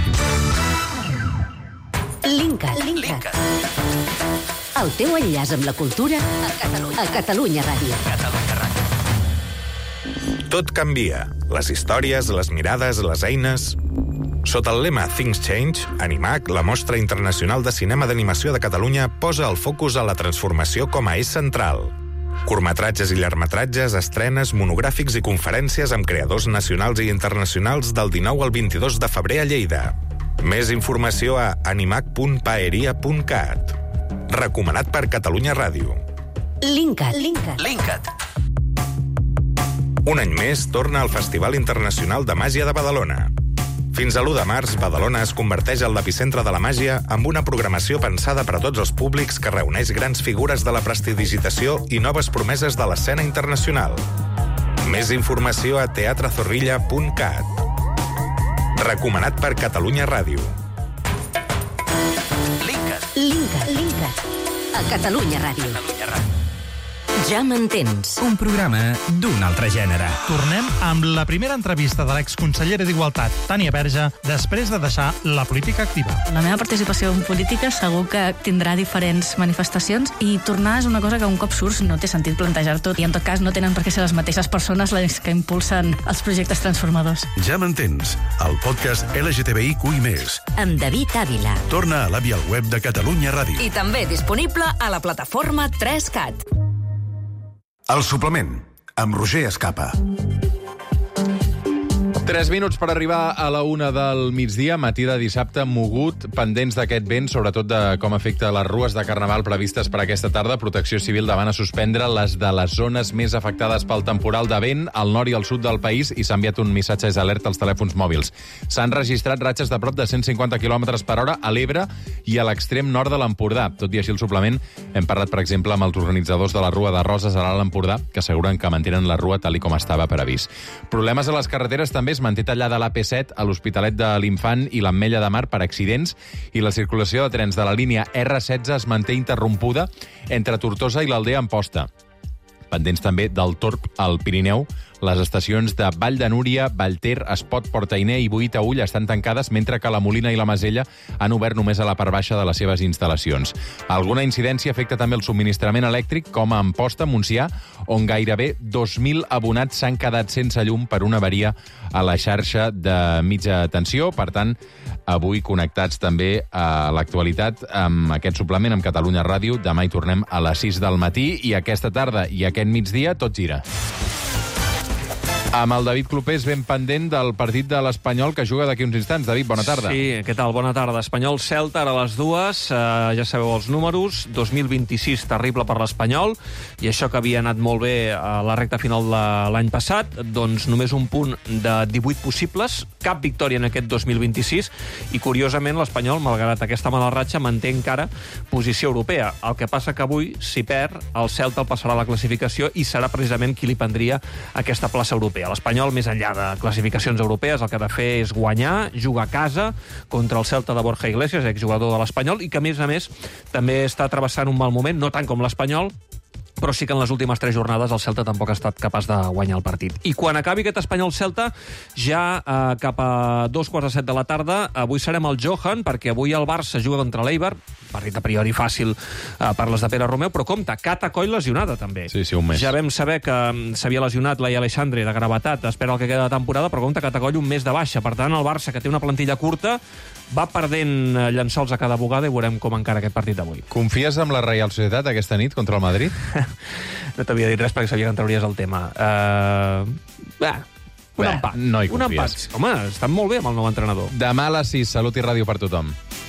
Linkat. Linkat. El teu enllaç amb la cultura a Catalunya, a Catalunya Ràdio. Catalunya Ràdio. Tot canvia. Les històries, les mirades, les eines... Sota el lema Things Change, Animac, la mostra internacional de cinema d'animació de Catalunya, posa el focus a la transformació com a eix central. Curtmetratges i llargmetratges, estrenes, monogràfics i conferències amb creadors nacionals i internacionals del dinou al vint-i-dos de febrer a Lleida. Més informació a animac punt paeria punt cat. Recomanat per Catalunya Ràdio. Linkat. Linkat. Linkat. Un any més torna al Festival Internacional de Màgia de Badalona. Fins a l'u de març, Badalona es converteix en l'epicentre de la màgia amb una programació pensada per a tots els públics que reuneix grans figures de la prestidigitació i noves promeses de l'escena internacional. Més informació a teatre zorrilla punt cat. Recomanat per Catalunya Ràdio. Linkat. Linkat. Linkat. A Catalunya Ràdio. Catalunya Ràdio. Ja m'entens. Un programa d'un altre gènere. Tornem amb la primera entrevista de l'exconsellera d'Igualtat, Tània Verge, després de deixar la política activa. La meva participació en política segur que tindrà diferents manifestacions i tornar és una cosa que un cop surts no té sentit plantejar-tot i en tot cas no tenen per què ser les mateixes persones les que impulsen els projectes transformadors. Ja m'entens, el podcast L G T B I Q i més. Amb David Ávila. Torna a l'app i al web de Catalunya Ràdio. I també disponible a la plataforma tres cat. El suplement, amb Roger Escapa. Tres minuts per arribar a la una del migdia, matí de dissabte, mogut, pendents d'aquest vent, sobretot de com afecta les rues de Carnaval previstes per aquesta tarda. Protecció Civil demana suspendre les de les zones més afectades pel temporal de vent al nord i al sud del país i s'ha enviat un missatge d'alerta als telèfons mòbils. S'han registrat ratxes de prop de cent cinquanta quilòmetres per hora a l'Ebre i a l'extrem nord de l'Empordà. Tot i així, el suplement, hem parlat, per exemple, amb els organitzadors de la Rua de Roses a l'Alt Empordà, que asseguren que mantenen la rua tal i com estava previst. Problemes a les carreteres també. Es manté tallada l'A P set a l'Hospitalet de l'Infant i l'Ametlla de Mar per accidents i la circulació de trens de la línia R setze es manté interrompuda entre Tortosa i l'Aldea Amposta. Pendents també del Torb al Pirineu, les estacions de Vall de Núria, Vallter, Espot, Portainer i Boí Taüll estan tancades, mentre que la Molina i la Masella han obert només a la part baixa de les seves instal·lacions. Alguna incidència afecta també el subministrament elèctric, com a Amposta, Montsià, on gairebé dos mil abonats s'han quedat sense llum per una avaria a la xarxa de mitja tensió. Per tant, avui connectats també a l'actualitat amb aquest suplement amb Catalunya Ràdio. Demà hi tornem a les sis del matí i aquesta tarda i aquest migdia tot gira. Amb el David Clopés ben pendent del partit de l'Espanyol que juga d'aquí uns instants. David, bona tarda. Sí, què tal? Bona tarda. Espanyol-Celta, ara a les dues. Eh, ja sabeu els números. dos mil vint-i-sis, terrible per l'Espanyol. I això que havia anat molt bé a la recta final de l'any passat, doncs només un punt de divuit possibles. Cap victòria en aquest dos mil vint-i-sis. I, curiosament, l'Espanyol, malgrat aquesta mala ratxa, manté encara posició europea. El que passa que avui, si perd, el Celta el passarà a la classificació i serà precisament qui li prendria aquesta plaça europea. L'Espanyol, més enllà de classificacions europees, el que ha de fer és guanyar, jugar a casa contra el Celta de Borja Iglesias, exjugador de l'Espanyol, i que, a més a més, també està travessant un mal moment, no tant com l'Espanyol, però sí que en les últimes tres jornades el Celta tampoc ha estat capaç de guanyar el partit. I quan acabi aquest Espanyol-Celta, ja eh, cap a dos quarts de set de la tarda, avui serem al Johan, perquè avui el Barça juga contra l'Eibar, partit a priori fàcil eh, per les de Pere Romeu, però compte, Cata Coll lesionada també. Sí, sí, un mes. Ja vam saber que s'havia lesionat Laia Aleixandre de gravetat, espera el que queda de temporada, però compte, Cata Coll un mes de baixa. Per tant, el Barça, que té una plantilla curta, va perdent llençols a cada bugada i veurem com encara aquest partit d'avui. Confies amb la Reial Societat aquesta nit contra el Madrid? No t'havia dit res perquè sabia que en trauries el tema. Uh, bah, un Bé, empat. no hi un confies. empat. Home, estan molt bé amb el nou entrenador. Demà a les sis, Salut i Ràdio per tothom.